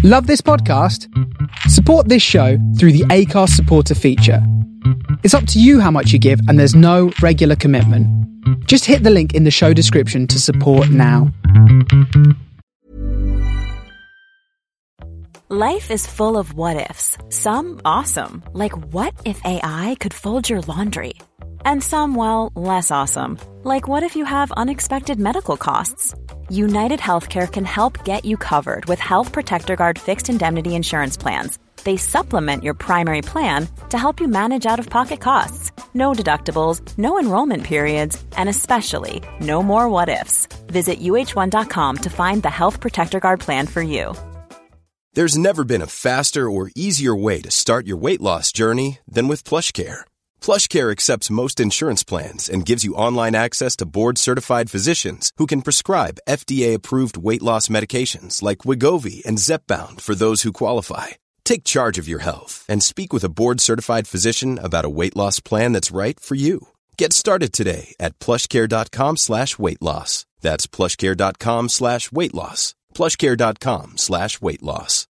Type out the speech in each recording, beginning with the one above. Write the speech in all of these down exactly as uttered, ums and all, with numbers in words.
Love this podcast? Support this show through the Acast supporter feature. It's up to you how much you give, and there's no regular commitment. Just hit the link in the show description to support now. Life is full of what-ifs. Some awesome, like what if A I could fold your laundry? And some, well, less awesome, like what if you have unexpected medical costs? United Healthcare can help get you covered with Health Protector Guard fixed indemnity insurance plans. They supplement your primary plan to help you manage out-of-pocket costs. No deductibles, no enrollment periods, and especially no more what-ifs. Visit U H one dot com to find the Health Protector Guard plan for you. There's never been a faster or easier way to start your weight loss journey than with PlushCare. PlushCare accepts most insurance plans and gives you online access to board-certified physicians who can prescribe F D A-approved weight loss medications like Wegovy and Zepbound for those who qualify. Take charge of your health and speak with a board-certified physician about a weight loss plan that's right for you. Get started today at plushcare.com slash weight loss. That's plushcare.com slash weight loss. plushcare.com slash weight loss.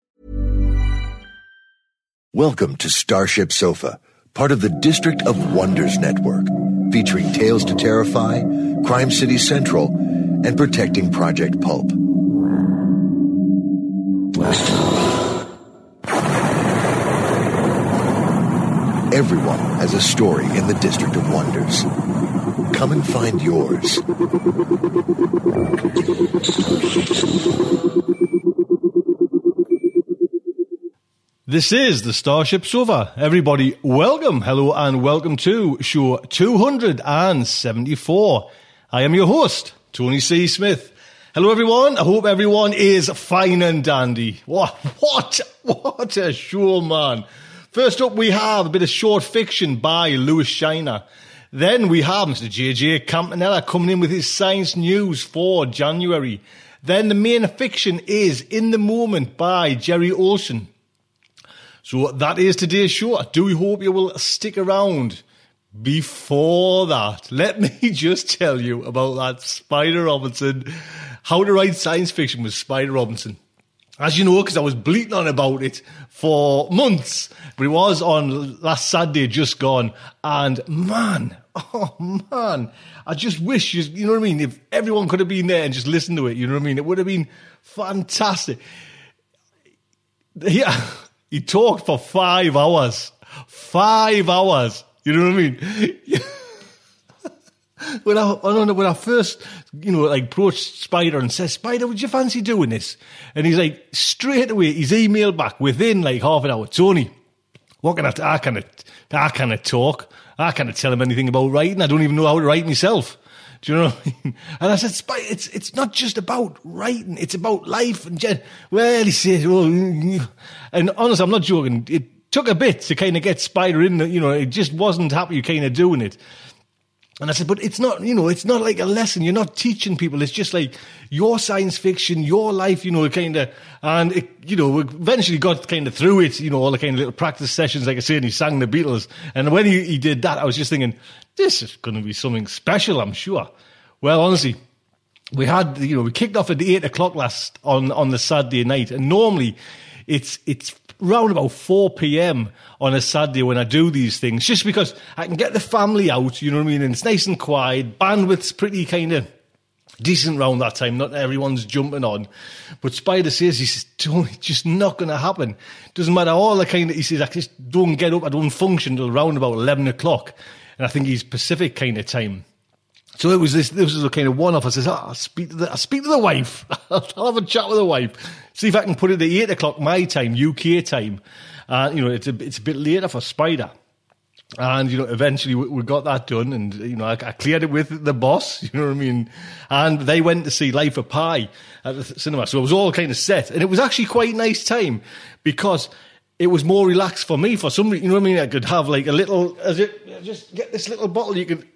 Welcome to Starship Sofa, part of the District of Wonders network, featuring Tales to Terrify, Crime City Central, and Protecting Project Pulp. Everyone has a story in the District of Wonders. Come and find yours. This is the Starship Sofa. Everybody, welcome, hello, and welcome to show two hundred seventy-four. I am your host, Tony C. Smith. Hello, everyone. I hope everyone is fine and dandy. What, what, what a show, man. First up, we have a bit of short fiction by Lewis Shiner. Then we have Mister J J Campanella coming in with his science news for January. Then the main fiction is In the Moment by Jerry Olson. So that is today's show. I do hope you will stick around. Before that, let me just tell you about that Spider Robinson, How to Write Science Fiction with Spider Robinson. As you know, because I was bleating on about it for months, but it was on last Saturday, just gone, and man, oh man, I just wish, you, you know what I mean, if everyone could have been there and just listened to it, you know what I mean, it would have been fantastic. Yeah, he talked for five hours, five hours, you know what I mean? When I, I don't know, when I first, you know, like approached Spider and said, Spider, would you fancy doing this? And he's like, straight away, he's emailed back within like half an hour. Tony, what can I, I can't, I can't talk. I can't tell him anything about writing. I don't even know how to write myself. Do you know what I mean? And I said, Spider, it's, it's not just about writing. It's about life. And gen-. Well, he says, well, and honestly, I'm not joking. It took a bit to kind of get Spider in, you know, it just wasn't happy kind of doing it. And I said, but it's not, you know, it's not like a lesson. You're not teaching people. It's just like your science fiction, your life, you know, kind of, and it, you know, we eventually got kind of through it, you know, all the kind of little practice sessions, like I say, and he sang the Beatles. And when he, he did that, I was just thinking, this is going to be something special, I'm sure. Well, honestly, we had, you know, we kicked off at eight o'clock last on, on the Saturday night. And normally it's, it's, round about four p.m. on a Saturday when I do these things, just because I can get the family out, you know what I mean, and it's nice and quiet, bandwidth's pretty kind of decent round that time, not everyone's jumping on. But Spider says, he says, Tony, it's just not going to happen. Doesn't matter, all the kind of, he says, I just don't get up, I don't function till around about eleven o'clock, and I think he's Pacific kind of time. So it was this, this was a kind of one-off. I says, oh, I'll speak to the, I'll speak to the wife. I'll have a chat with the wife. See if I can put it at eight o'clock my time, U K time. Uh, you know, it's a, it's a bit later for Spider. And, you know, eventually we, we got that done and, you know, I, I cleared it with the boss, you know what I mean? And they went to see Life of Pi at the cinema. So it was all kind of set. And it was actually quite a nice time because it was more relaxed for me for some reason. You know what I mean? I could have like a little, as it, just get this little bottle you could,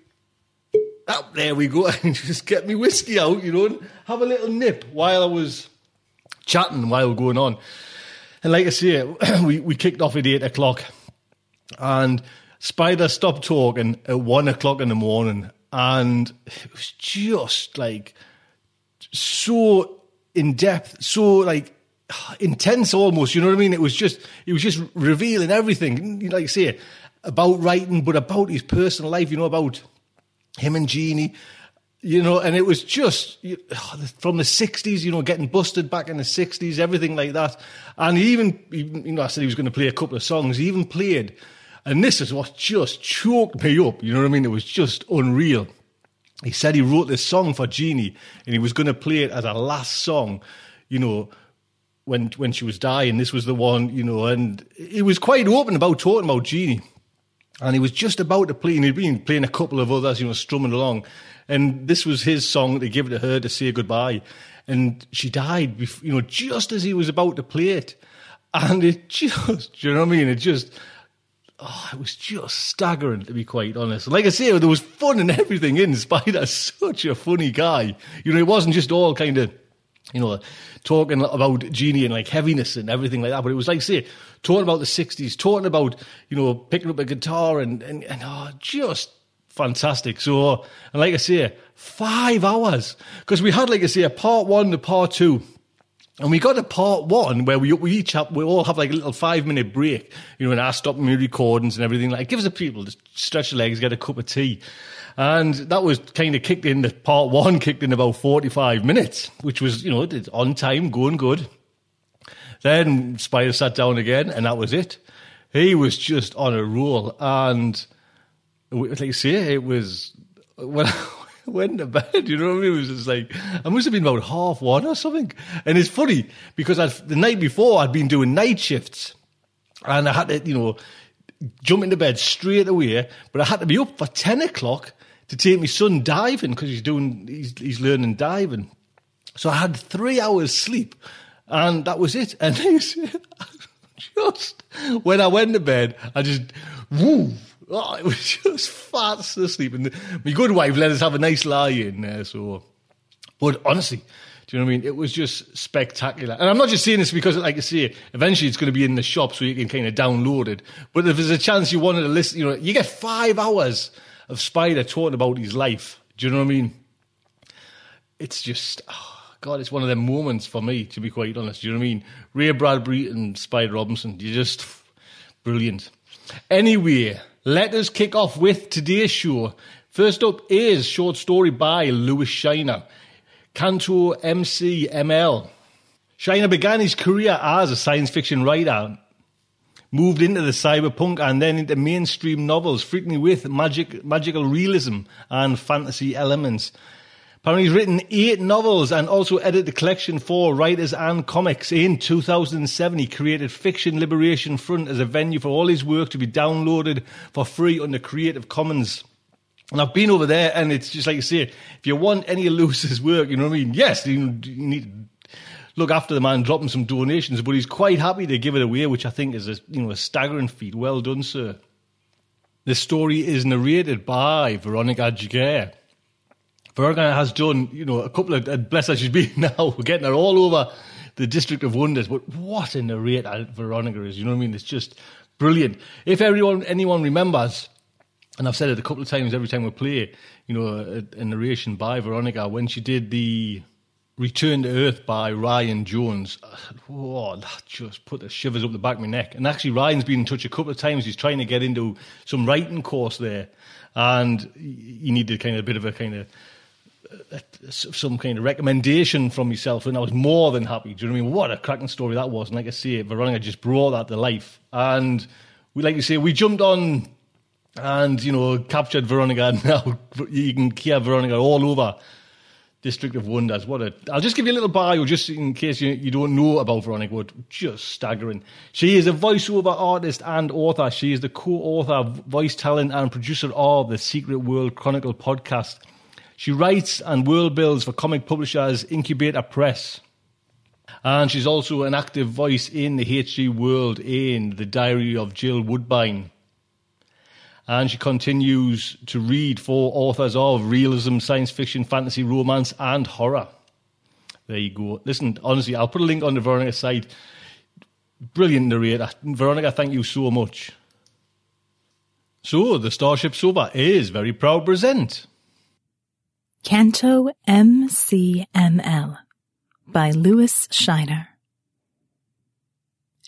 oh, there we go, and just get me whiskey out, you know, and have a little nip while I was chatting, while going on. And like I say, we, we kicked off at eight o'clock, and Spider stopped talking at one o'clock in the morning, and it was just like so in depth, so like intense almost, you know what I mean? It was just, it was just revealing everything, like you say, about writing, but about his personal life, you know, about him and Jeannie, you know, and it was just from the sixties, you know, getting busted back in the sixties, everything like that. And he even, you know, I said he was going to play a couple of songs, he even played, and this is what just choked me up, you know what I mean? It was just unreal. He said he wrote this song for Jeannie, and he was going to play it as a last song, you know, when when she was dying. This was the one, you know, and he was quite open about talking about Jeannie. And he was just about to play, and he'd been playing a couple of others, you know, strumming along. And this was his song to give it to her to say goodbye. And she died, before, you know, just as he was about to play it. And it just, do you know what I mean? It just, oh, it was just staggering, to be quite honest. Like I say, there was fun and everything in Spider. Such a funny guy. You know, it wasn't just all kind of, you know, talking about Jeannie and like heaviness and everything like that. But it was like, say, talking about the sixties, talking about, you know, picking up a guitar and, and, and oh, just fantastic. So, and like I say, five hours. Because we had, like I say, a part one to part two. And we got a part one where we we each have, we all have like a little five minute break, you know, and I stop my recordings and everything. Like, it gives the people to stretch their legs, get a cup of tea. And that was kind of kicked in, the part one kicked in about forty-five minutes, which was, you know, on time, going good. Then Spider sat down again, and that was it. He was just on a roll. And like you say, it was, when I went to bed, you know what I mean? It was just like, I must have been about half one or something. And it's funny, because I'd, the night before I'd been doing night shifts, and I had to, you know, jump into bed straight away, but I had to be up for ten o'clock to take my son diving, because he's doing, he's, he's learning diving. So I had three hours sleep, and that was it. And just, when I went to bed, I just, woo, oh, it was just fast asleep. And my good wife let us have a nice lie in there, so. But honestly, do you know what I mean? It was just spectacular. And I'm not just saying this because, like I say, eventually it's going to be in the shop so you can kind of download it. But if there's a chance you wanted to listen, you know, you get five hours of Spider talking about his life. Do you know what I mean? It's just, oh God, it's one of them moments for me, to be quite honest. Do you know what I mean? Ray Bradbury and Spider Robinson, you're just brilliant. Anyway, let us kick off with today's show. First up is short story by Lewis Shiner, Canto M C M L. Shiner began his career as a science fiction writer, moved into the cyberpunk and then into mainstream novels, frequently with magic, magical realism and fantasy elements. Apparently he's written eight novels and also edited the collection for Writers and Comics. In two thousand seven, he created Fiction Liberation Front as a venue for all his work to be downloaded for free under Creative Commons. And I've been over there, and it's just like you say, if you want any of Lewis's work, you know what I mean? Yes, you, you need to look after the man, drop him some donations, but he's quite happy to give it away, which I think is a, you know, a staggering feat. Well done, sir. This story is narrated by Veronica Giguere. Veronica has done, you know, a couple of, and bless her, she's been now, we're getting her all over the District of Wonders, but what a narrator Veronica is, you know what I mean? It's just brilliant. If everyone, anyone remembers, and I've said it a couple of times every time we play, you know, a, a narration by Veronica, when she did the Return to Earth by Ryan Jones, oh, that just put the shivers up the back of my neck. And actually, Ryan's been in touch a couple of times. He's trying to get into some writing course there, and he needed kind of a bit of a kind of uh, some kind of recommendation from myself, and I was more than happy. Do you know what I mean? What a cracking story that was. And like I say, Veronica just brought that to life. And we, like you say, we jumped on and, you know, captured Veronica. Now you can hear Veronica all over District of Wonders. What a! I'll just give you a little bio, just in case you, you don't know about Veronica, but just staggering. She is a voiceover artist and author. She is the co-author, voice talent, and producer of the Secret World Chronicle podcast. She writes and world builds for comic publishers Incubator Press. And she's also an active voice in the H G world in The Diary of Jill Woodbine. And she continues to read for authors of realism, science fiction, fantasy, romance, and horror. There you go. Listen, honestly, I'll put a link on the Veronica site. Brilliant narrator. Veronica, thank you so much. So, the Starship Sofa is very proud to present Canto M C M L by Lewis Shiner.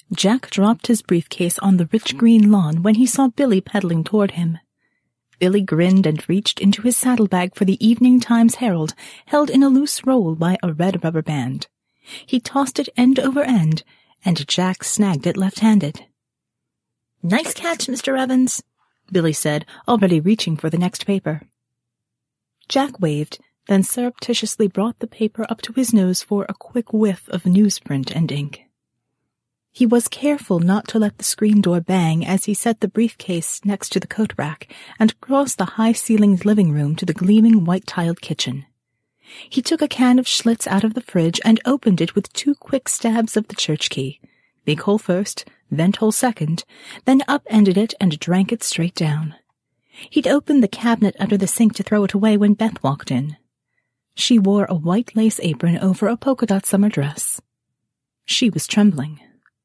Jack dropped his briefcase on the rich green lawn when he saw Billy pedaling toward him. Billy grinned and reached into his saddlebag for the Evening Times Herald, held in a loose roll by a red rubber band. He tossed it end over end, and Jack snagged it left-handed. "Nice catch, Mister Evans," Billy said, already reaching for the next paper. Jack waved, then surreptitiously brought the paper up to his nose for a quick whiff of newsprint and ink. He was careful not to let the screen door bang as he set the briefcase next to the coat rack and crossed the high-ceilinged living room to the gleaming white-tiled kitchen. He took a can of Schlitz out of the fridge and opened it with two quick stabs of the church key, big hole first, vent hole second, then upended it and drank it straight down. He'd opened the cabinet under the sink to throw it away when Beth walked in. She wore a white lace apron over a polka-dot summer dress. She was trembling.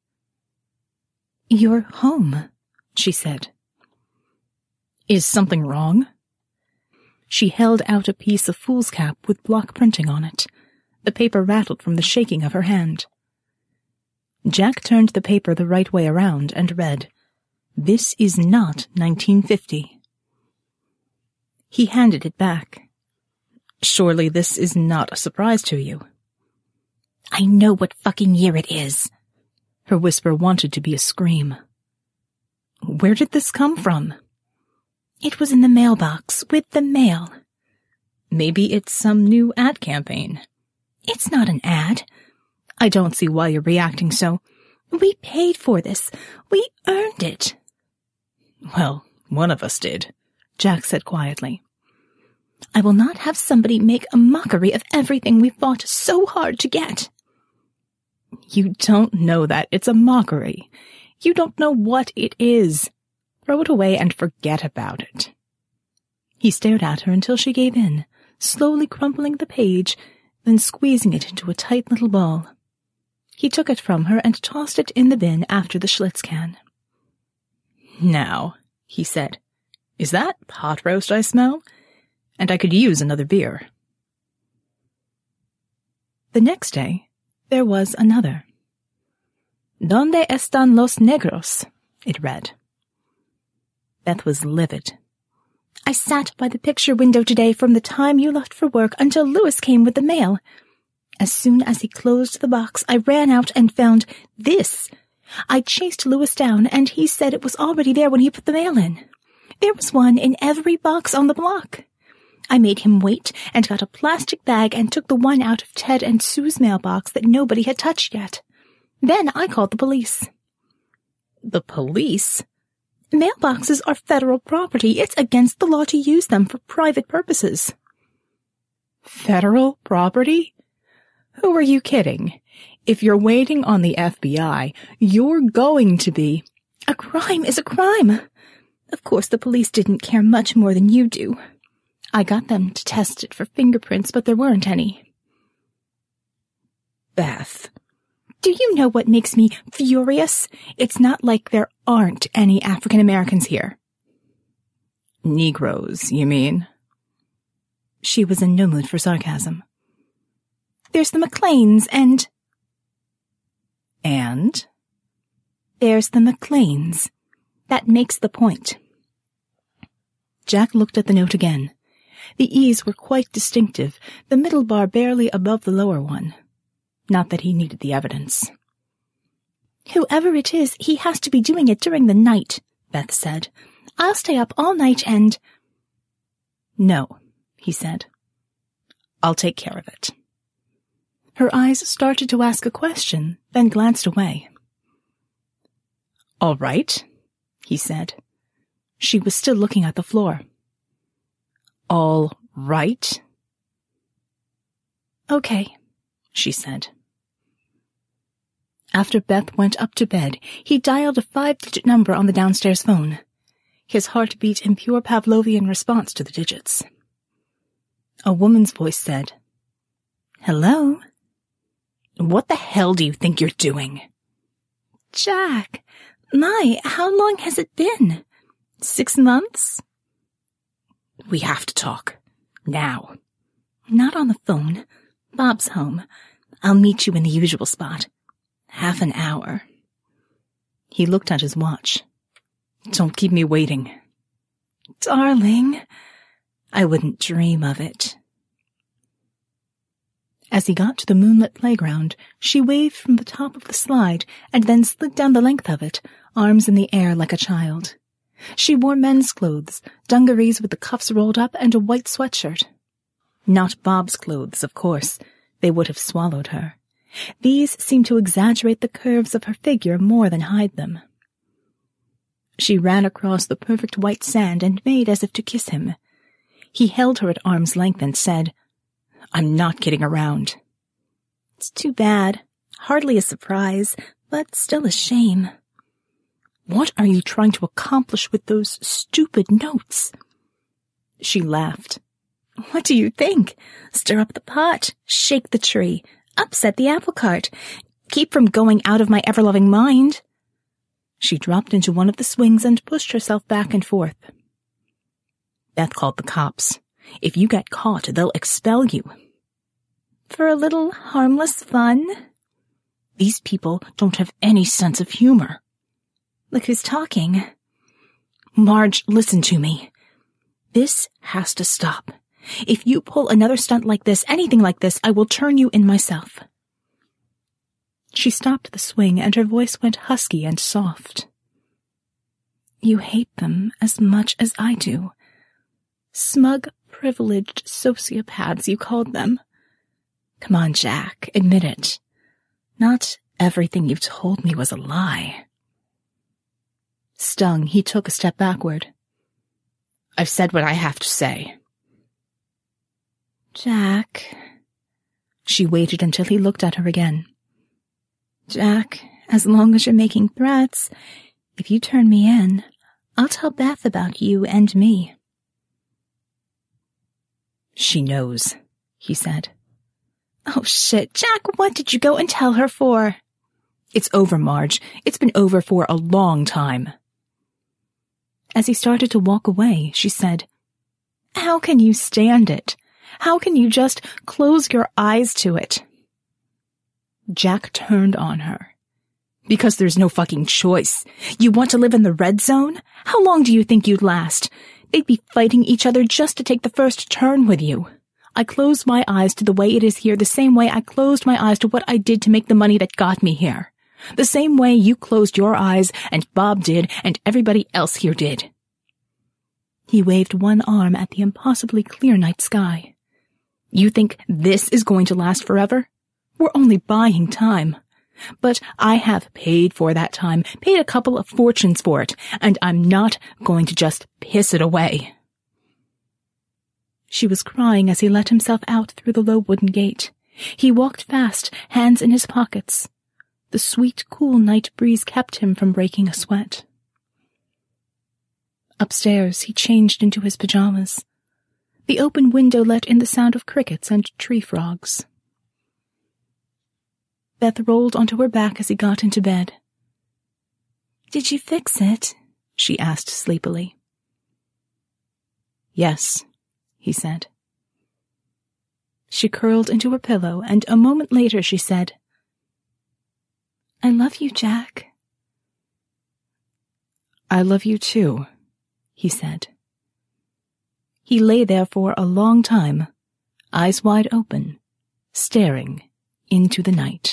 "You're home," she said. "Is something wrong?" She held out a piece of foolscap with block printing on it. The paper rattled from the shaking of her hand. Jack turned the paper the right way around and read, "This is not nineteen fifty. He handed it back. "Surely this is not a surprise to you." "I know what fucking year it is." Her whisper wanted to be a scream. "Where did this come from?" "It was in the mailbox, with the mail." "Maybe it's some new ad campaign." "It's not an ad." "I don't see why you're reacting so." "We paid for this. We earned it." "Well, one of us did," Jack said quietly. "I will not have somebody make a mockery of everything we fought so hard to get." "You don't know that it's a mockery. You don't know what it is. Throw it away and forget about it." He stared at her until she gave in, slowly crumpling the page, then squeezing it into a tight little ball. He took it from her and tossed it in the bin after the Schlitz can. "Now," he said, "is that pot roast I smell? And I could use another beer." The next day, there was another. "Donde están los negros?" it read. Beth was livid. "I sat by the picture window today from the time you left for work until Louis came with the mail. As soon as he closed the box, I ran out and found this. I chased Louis down, and he said it was already there when he put the mail in. There was one in every box on the block. I made him wait and got a plastic bag and took the one out of Ted and Sue's mailbox that nobody had touched yet. Then I called the police." "The police?" "Mailboxes are federal property. It's against the law to use them for private purposes." "Federal property? Who are you kidding? If you're waiting on the F B I, you're going to be—" "A crime is a crime. Of course the police didn't care much more than you do. I got them to test it for fingerprints, but there weren't any." "Beth, do you know what makes me furious? It's not like there aren't any African Americans here." "Negroes, you mean?" She was in no mood for sarcasm. "There's the McLeans and—" "And?" "There's the McLeans. That makes the point." Jack looked at the note again. The E's were quite distinctive, the middle bar barely above the lower one. Not that he needed the evidence. "Whoever it is, he has to be doing it during the night," Beth said. "I'll stay up all night and—" "No," he said. "I'll take care of it." Her eyes started to ask a question, then glanced away. "All right," he said. She was still looking at the floor. "All right?" "Okay," she said. After Beth went up to bed, he dialed a five-digit number on the downstairs phone. His heart beat in pure Pavlovian response to the digits. A woman's voice said, "Hello?" "What the hell do you think you're doing?" "Jack, my, how long has it been? Six months?" "We have to talk. Now." "Not on the phone. Bob's home. I'll meet you in the usual spot. Half an hour." He looked at his watch. Don't keep me waiting. Darling, I wouldn't dream of it. As he got to the moonlit playground, she waved from the top of the slide and then slid down the length of it, arms in the air like a child. She wore men's clothes, dungarees with the cuffs rolled up, and a white sweatshirt. Not Bob's clothes, of course. They would have swallowed her. These seemed to exaggerate the curves of her figure more than hide them. She ran across the perfect white sand and made as if to kiss him. He held her at arm's length and said, I'm not kidding around. It's too bad. Hardly a surprise, but still a shame. What are you trying to accomplish with those stupid notes? She laughed. What do you think? Stir up the pot, shake the tree, upset the apple cart, keep from going out of my ever-loving mind. She dropped into one of the swings and pushed herself back and forth. Beth called the cops. If you get caught, they'll expel you. For a little harmless fun? These people don't have any sense of humor. Look who's talking. Marge, listen to me. This has to stop. If you pull another stunt like this, anything like this, I will turn you in myself. She stopped the swing, and her voice went husky and soft. You hate them as much as I do. Smug, privileged sociopaths, you called them. Come on, Jack, admit it. Not everything you've told me was a lie. Stung, he took a step backward. I've said what I have to say. Jack. She waited until he looked at her again. Jack, as long as you're making threats, if you turn me in, I'll tell Beth about you and me. She knows, he said. Oh shit, Jack, what did you go and tell her for? It's over, Marge. It's been over for a long time. As he started to walk away, she said, How can you stand it? How can you just close your eyes to it? Jack turned on her. Because there's no fucking choice. You want to live in the red zone? How long do you think you'd last? They'd be fighting each other just to take the first turn with you. I closed my eyes to the way it is here the same way I closed my eyes to what I did to make the money that got me here. The same way you closed your eyes, and Bob did, and everybody else here did. He waved one arm at the impossibly clear night sky. You think this is going to last forever? We're only buying time. But I have paid for that time, paid a couple of fortunes for it, and I'm not going to just piss it away. She was crying as he let himself out through the low wooden gate. He walked fast, hands in his pockets. The sweet, cool night breeze kept him from breaking a sweat. Upstairs, he changed into his pajamas. The open window let in the sound of crickets and tree frogs. Beth rolled onto her back as he got into bed. Did you fix it? She asked sleepily. Yes, he said. She curled into her pillow, and a moment later she said, I love you, Jack. I love you too, he said. He lay there for a long time, eyes wide open, staring into the night.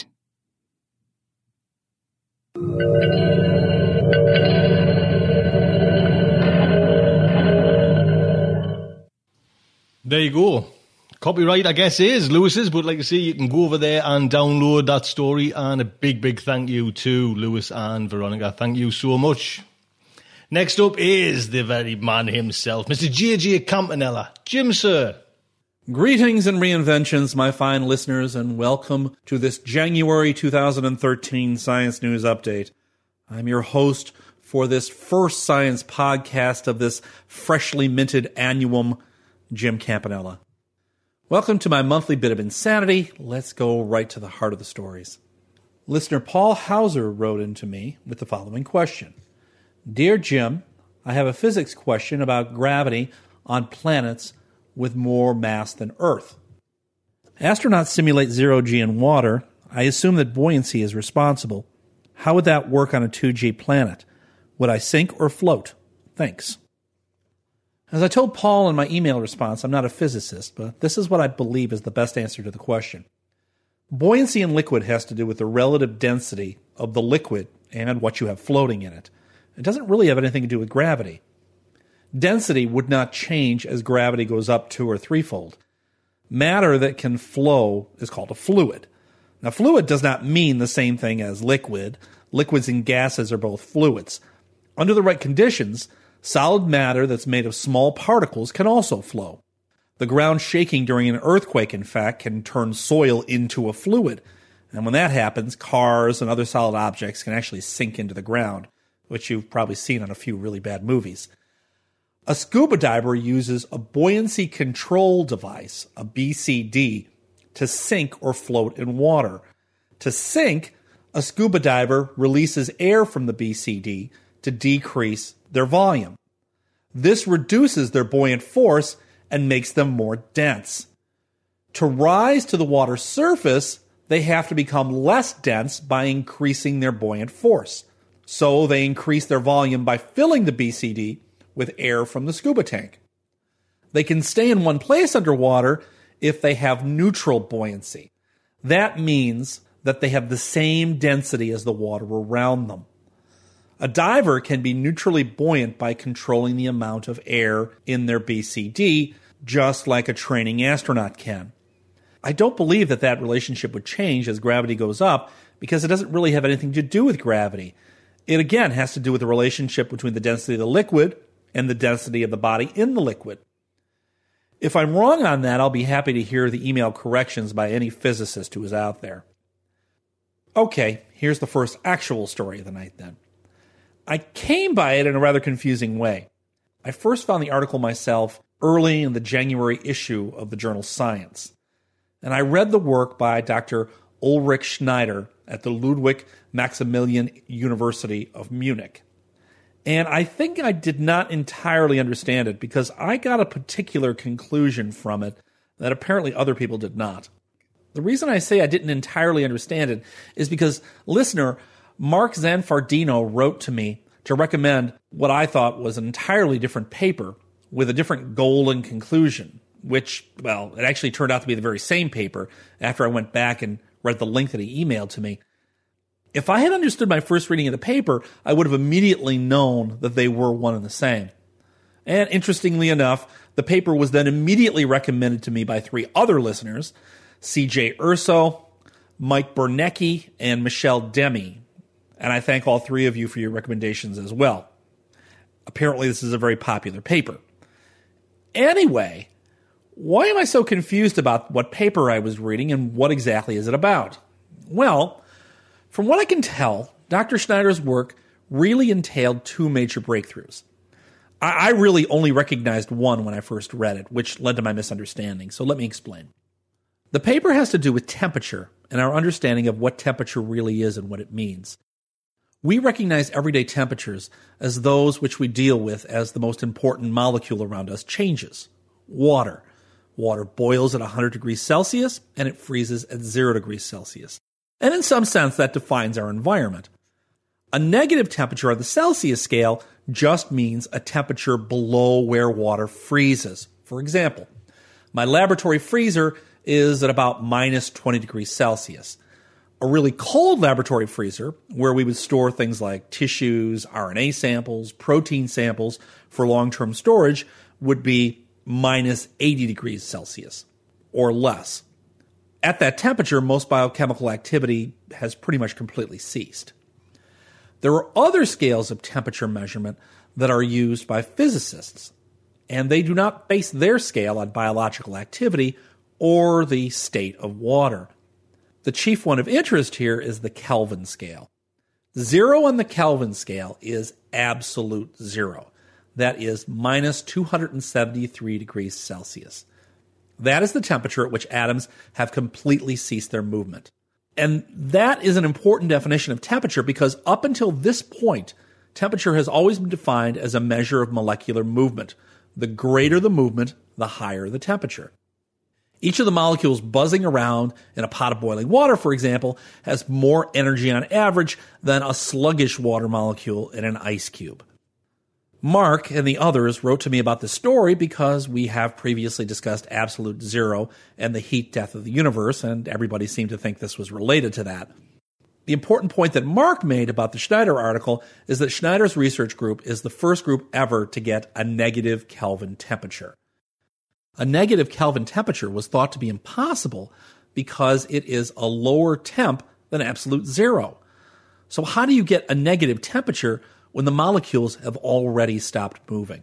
There you go. Copyright, I guess, is Lewis's, but like I say, you can go over there and download that story. And a big, big thank you to Lewis and Veronica. Thank you so much. Next up is the very man himself, Mister J J Campanella. Jim, sir. Greetings and reinventions, my fine listeners, and welcome to this January two thousand thirteen Science News Update. I'm your host for this first science podcast of this freshly minted annuum, Jim Campanella. Welcome to my monthly bit of insanity. Let's go right to the heart of the stories. Listener Paul Hauser wrote into me with the following question. Dear Jim, I have a physics question about gravity on planets with more mass than Earth. Astronauts simulate zero G in water. I assume that buoyancy is responsible. How would that work on a two G planet? Would I sink or float? Thanks. As I told Paul in my email response, I'm not a physicist, but this is what I believe is the best answer to the question. Buoyancy in liquid has to do with the relative density of the liquid and what you have floating in it. It doesn't really have anything to do with gravity. Density would not change as gravity goes up two or threefold. Matter that can flow is called a fluid. Now, fluid does not mean the same thing as liquid. Liquids and gases are both fluids. Under the right conditions, solid matter that's made of small particles can also flow. The ground shaking during an earthquake, in fact, can turn soil into a fluid. And when that happens, cars and other solid objects can actually sink into the ground, which you've probably seen on a few really bad movies. A scuba diver uses a buoyancy control device, a B C D, to sink or float in water. To sink, a scuba diver releases air from the B C D to decrease their volume. This reduces their buoyant force and makes them more dense. To rise to the water's surface, they have to become less dense by increasing their buoyant force. So they increase their volume by filling the B C D with air from the scuba tank. They can stay in one place underwater if they have neutral buoyancy. That means that they have the same density as the water around them. A diver can be neutrally buoyant by controlling the amount of air in their B C D, just like a training astronaut can. I don't believe that that relationship would change as gravity goes up because it doesn't really have anything to do with gravity. It again has to do with the relationship between the density of the liquid and the density of the body in the liquid. If I'm wrong on that, I'll be happy to hear the email corrections by any physicist who is out there. Okay, here's the first actual story of the night then. I came by it in a rather confusing way. I first found the article myself early in the January issue of the journal Science, and I read the work by Doctor Ulrich Schneider at the Ludwig Maximilian University of Munich. And I think I did not entirely understand it because I got a particular conclusion from it that apparently other people did not. The reason I say I didn't entirely understand it is because listener Mark Zanfardino wrote to me to recommend what I thought was an entirely different paper with a different goal and conclusion, which, well, it actually turned out to be the very same paper after I went back and read the link that he emailed to me. If I had understood my first reading of the paper, I would have immediately known that they were one and the same. And interestingly enough, the paper was then immediately recommended to me by three other listeners, C J Urso, Mike Bernecki, and Michelle Demi. And I thank all three of you for your recommendations as well. Apparently, this is a very popular paper. Anyway, why am I so confused about what paper I was reading and what exactly is it about? Well, from what I can tell, Doctor Schneider's work really entailed two major breakthroughs. I, I really only recognized one when I first read it, which led to my misunderstanding, so let me explain. The paper has to do with temperature and our understanding of what temperature really is and what it means. We recognize everyday temperatures as those which we deal with as the most important molecule around us changes. Water. Water boils at one hundred degrees Celsius and it freezes at zero degrees Celsius. And in some sense, that defines our environment. A negative temperature on the Celsius scale just means a temperature below where water freezes. For example, my laboratory freezer is at about minus twenty degrees Celsius. A really cold laboratory freezer, where we would store things like tissues, R N A samples, protein samples for long-term storage, would be minus eighty degrees Celsius or less. At that temperature, most biochemical activity has pretty much completely ceased. There are other scales of temperature measurement that are used by physicists, and they do not base their scale on biological activity or the state of water. The chief one of interest here is the Kelvin scale. Zero on the Kelvin scale is absolute zero. That is minus two hundred seventy-three degrees Celsius. That is the temperature at which atoms have completely ceased their movement. And that is an important definition of temperature because up until this point, temperature has always been defined as a measure of molecular movement. The greater the movement, the higher the temperature. Each of the molecules buzzing around in a pot of boiling water, for example, has more energy on average than a sluggish water molecule in an ice cube. Mark and the others wrote to me about this story because we have previously discussed absolute zero and the heat death of the universe, and everybody seemed to think this was related to that. The important point that Mark made about the Schneider article is that Schneider's research group is the first group ever to get a negative Kelvin temperature. A negative Kelvin temperature was thought to be impossible because it is a lower temp than absolute zero. So how do you get a negative temperature when the molecules have already stopped moving?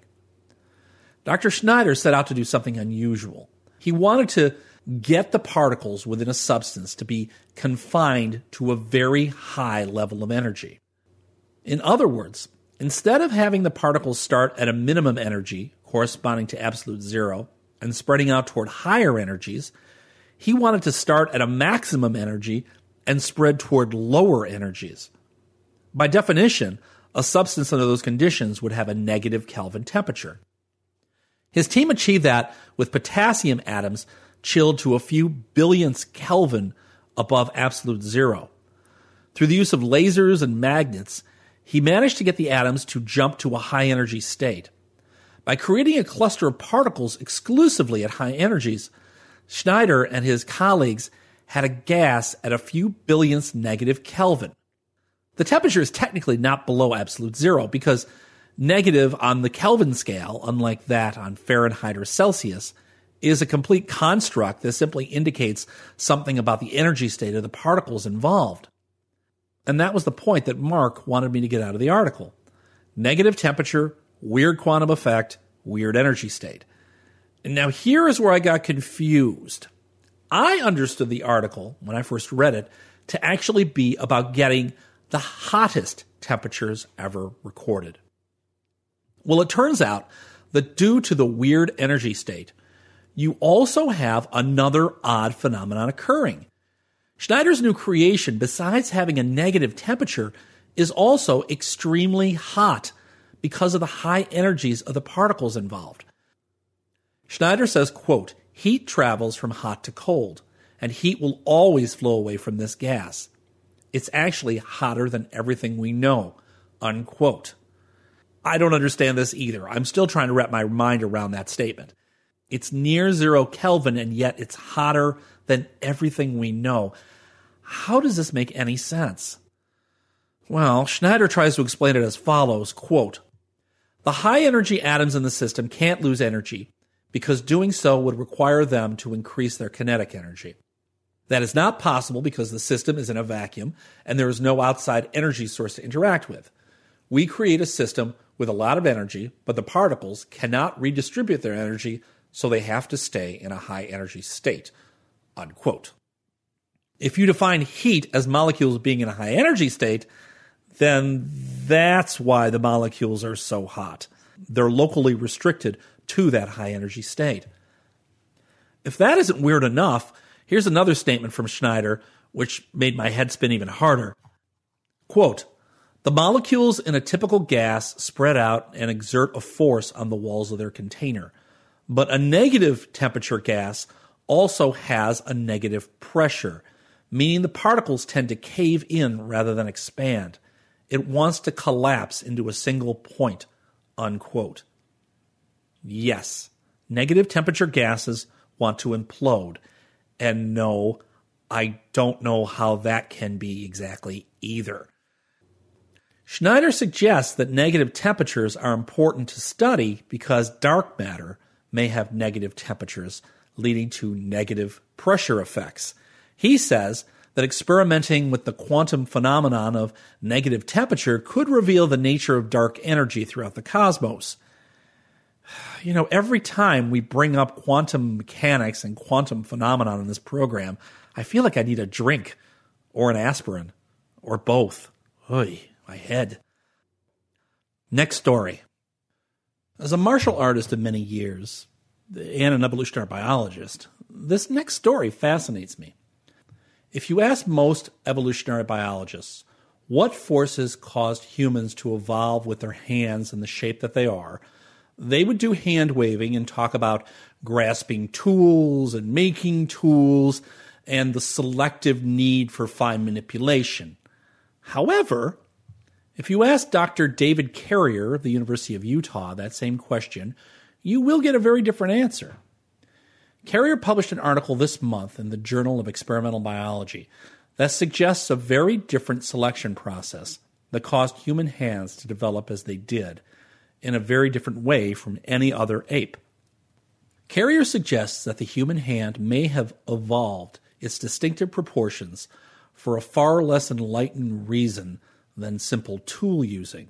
Doctor Schneider set out to do something unusual. He wanted to get the particles within a substance to be confined to a very high level of energy. In other words, instead of having the particles start at a minimum energy corresponding to absolute zero and spreading out toward higher energies, he wanted to start at a maximum energy and spread toward lower energies. By definition, a substance under those conditions would have a negative Kelvin temperature. His team achieved that with potassium atoms chilled to a few billionths Kelvin above absolute zero. Through the use of lasers and magnets, he managed to get the atoms to jump to a high energy state. By creating a cluster of particles exclusively at high energies, Schneider and his colleagues had a gas at a few billionths negative Kelvin. The temperature is technically not below absolute zero because negative on the Kelvin scale, unlike that on Fahrenheit or Celsius, is a complete construct that simply indicates something about the energy state of the particles involved. And that was the point that Mark wanted me to get out of the article. Negative temperature, weird quantum effect, weird energy state. And now here is where I got confused. I understood the article, when I first read it, to actually be about getting the hottest temperatures ever recorded. Well, it turns out that due to the weird energy state, you also have another odd phenomenon occurring. Schneider's new creation, besides having a negative temperature, is also extremely hot because of the high energies of the particles involved. Schneider says, quote, "Heat travels from hot to cold, and heat will always flow away from this gas. It's actually hotter than everything we know," unquote. I don't understand this either. I'm still trying to wrap my mind around that statement. It's near zero Kelvin, and yet it's hotter than everything we know. How does this make any sense? Well, Schneider tries to explain it as follows, quote, "The high-energy atoms in the system can't lose energy because doing so would require them to increase their kinetic energy. That is not possible because the system is in a vacuum and there is no outside energy source to interact with. We create a system with a lot of energy, but the particles cannot redistribute their energy, so they have to stay in a high-energy state," unquote. If you define heat as molecules being in a high-energy state, then that's why the molecules are so hot. They're locally restricted to that high-energy state. If that isn't weird enough, here's another statement from Schneider, which made my head spin even harder. Quote, "The molecules in a typical gas spread out and exert a force on the walls of their container. But a negative temperature gas also has a negative pressure, meaning the particles tend to cave in rather than expand. It wants to collapse into a single point," unquote. Yes, negative temperature gases want to implode. And no, I don't know how that can be exactly either. Schneider suggests that negative temperatures are important to study because dark matter may have negative temperatures, leading to negative pressure effects. He says that experimenting with the quantum phenomenon of negative temperature could reveal the nature of dark energy throughout the cosmos. You know, every time we bring up quantum mechanics and quantum phenomenon in this program, I feel like I need a drink or an aspirin or both. Oy, my head. Next story. As a martial artist of many years and an evolutionary biologist, this next story fascinates me. If you ask most evolutionary biologists what forces caused humans to evolve with their hands in the shape that they are, they would do hand waving and talk about grasping tools and making tools, and the selective need for fine manipulation. However, if you ask Doctor David Carrier of the University of Utah that same question, you will get a very different answer. Carrier published an article this month in the Journal of Experimental Biology that suggests a very different selection process that caused human hands to develop as they did, in a very different way from any other ape. Carrier suggests that the human hand may have evolved its distinctive proportions for a far less enlightened reason than simple tool using.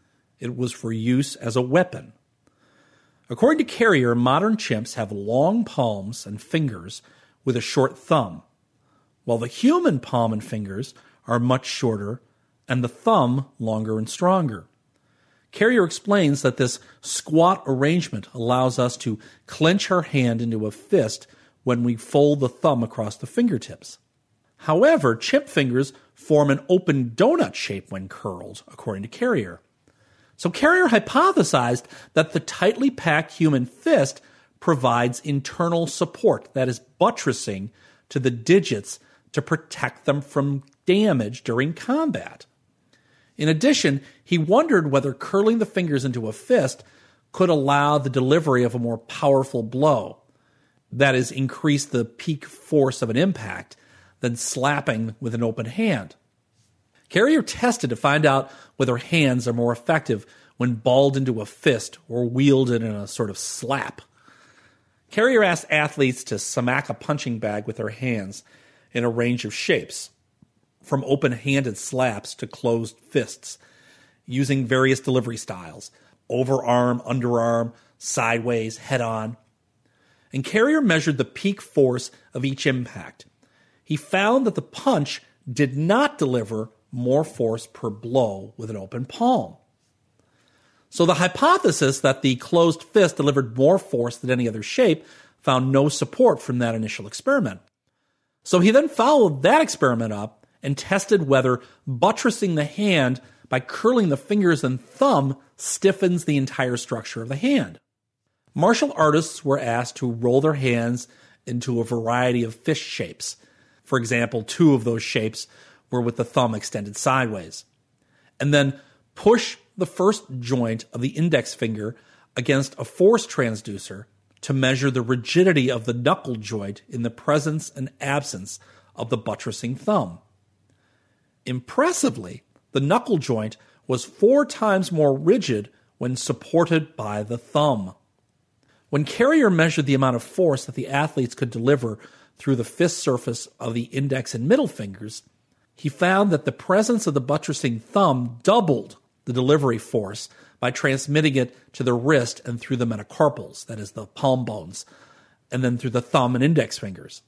It was for use as a weapon. According to Carrier, modern chimps have long palms and fingers with a short thumb, while the human palm and fingers are much shorter and the thumb longer and stronger. Carrier explains that this squat arrangement allows us to clench our hand into a fist when we fold the thumb across the fingertips. However, chimp fingers form an open donut shape when curled, according to Carrier. So Carrier hypothesized that the tightly packed human fist provides internal support, that is, buttressing to the digits to protect them from damage during combat. In addition, he wondered whether curling the fingers into a fist could allow the delivery of a more powerful blow, that is, increase the peak force of an impact, than slapping with an open hand. Carrier tested to find out whether hands are more effective when balled into a fist or wielded in a sort of slap. Carrier asked athletes to smack a punching bag with their hands in a range of shapes, from open-handed slaps to closed fists, using various delivery styles, overarm, underarm, sideways, head-on. And Carrier measured the peak force of each impact. He found that the punch did not deliver more force per blow with an open palm. So the hypothesis that the closed fist delivered more force than any other shape found no support from that initial experiment. So he then followed that experiment up and tested whether buttressing the hand by curling the fingers and thumb stiffens the entire structure of the hand. Martial artists were asked to roll their hands into a variety of fist shapes. For example, two of those shapes were with the thumb extended sideways. And then push the first joint of the index finger against a force transducer to measure the rigidity of the knuckle joint in the presence and absence of the buttressing thumb. Impressively, the knuckle joint was four times more rigid when supported by the thumb. When Carrier measured the amount of force that the athletes could deliver through the fist surface of the index and middle fingers, he found that the presence of the buttressing thumb doubled the delivery force by transmitting it to the wrist and through the metacarpals, that is, the palm bones, and then through the thumb and index fingers.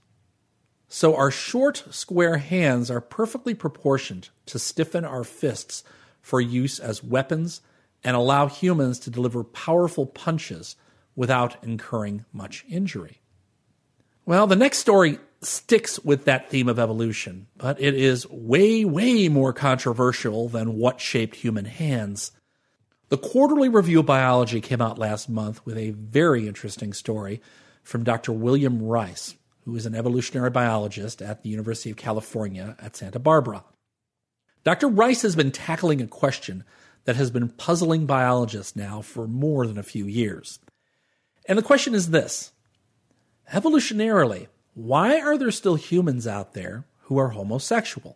So our short, square hands are perfectly proportioned to stiffen our fists for use as weapons and allow humans to deliver powerful punches without incurring much injury. Well, the next story sticks with that theme of evolution, but it is way, way more controversial than what shaped human hands. The Quarterly Review of Biology came out last month with a very interesting story from Doctor William Rice, who is an evolutionary biologist at the University of California at Santa Barbara. Doctor Rice has been tackling a question that has been puzzling biologists now for more than a few years. And the question is this: evolutionarily, why are there still humans out there who are homosexual?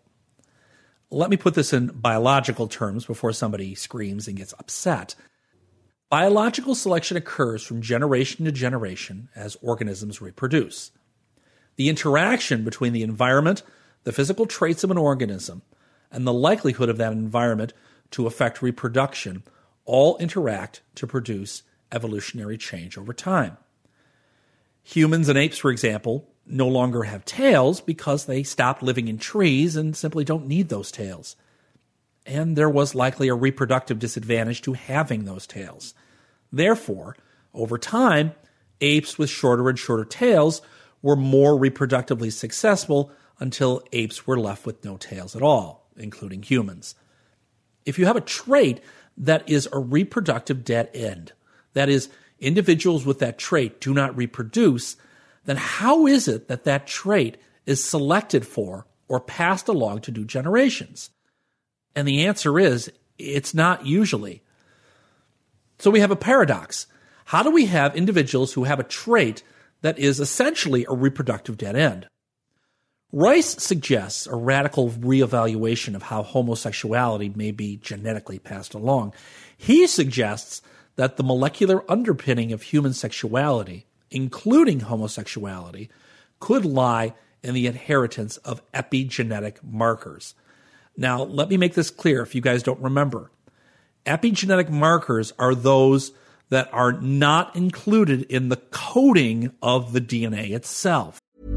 Let me put this in biological terms before somebody screams and gets upset. Biological selection occurs from generation to generation as organisms reproduce. The interaction between the environment, the physical traits of an organism, and the likelihood of that environment to affect reproduction all interact to produce evolutionary change over time. Humans and apes, for example, no longer have tails because they stopped living in trees and simply don't need those tails. And there was likely a reproductive disadvantage to having those tails. Therefore, over time, apes with shorter and shorter tails were more reproductively successful until apes were left with no tails at all, including humans. If you have a trait that is a reproductive dead end, that is, individuals with that trait do not reproduce, then how is it that that trait is selected for or passed along to new generations? And the answer is, it's not usually. So we have a paradox. How do we have individuals who have a trait that is essentially a reproductive dead end? Rice suggests a radical reevaluation of how homosexuality may be genetically passed along. He suggests that the molecular underpinning of human sexuality, including homosexuality, could lie in the inheritance of epigenetic markers. Now, let me make this clear if you guys don't remember. Epigenetic markers are those that are not included in the coding of the D N A itself.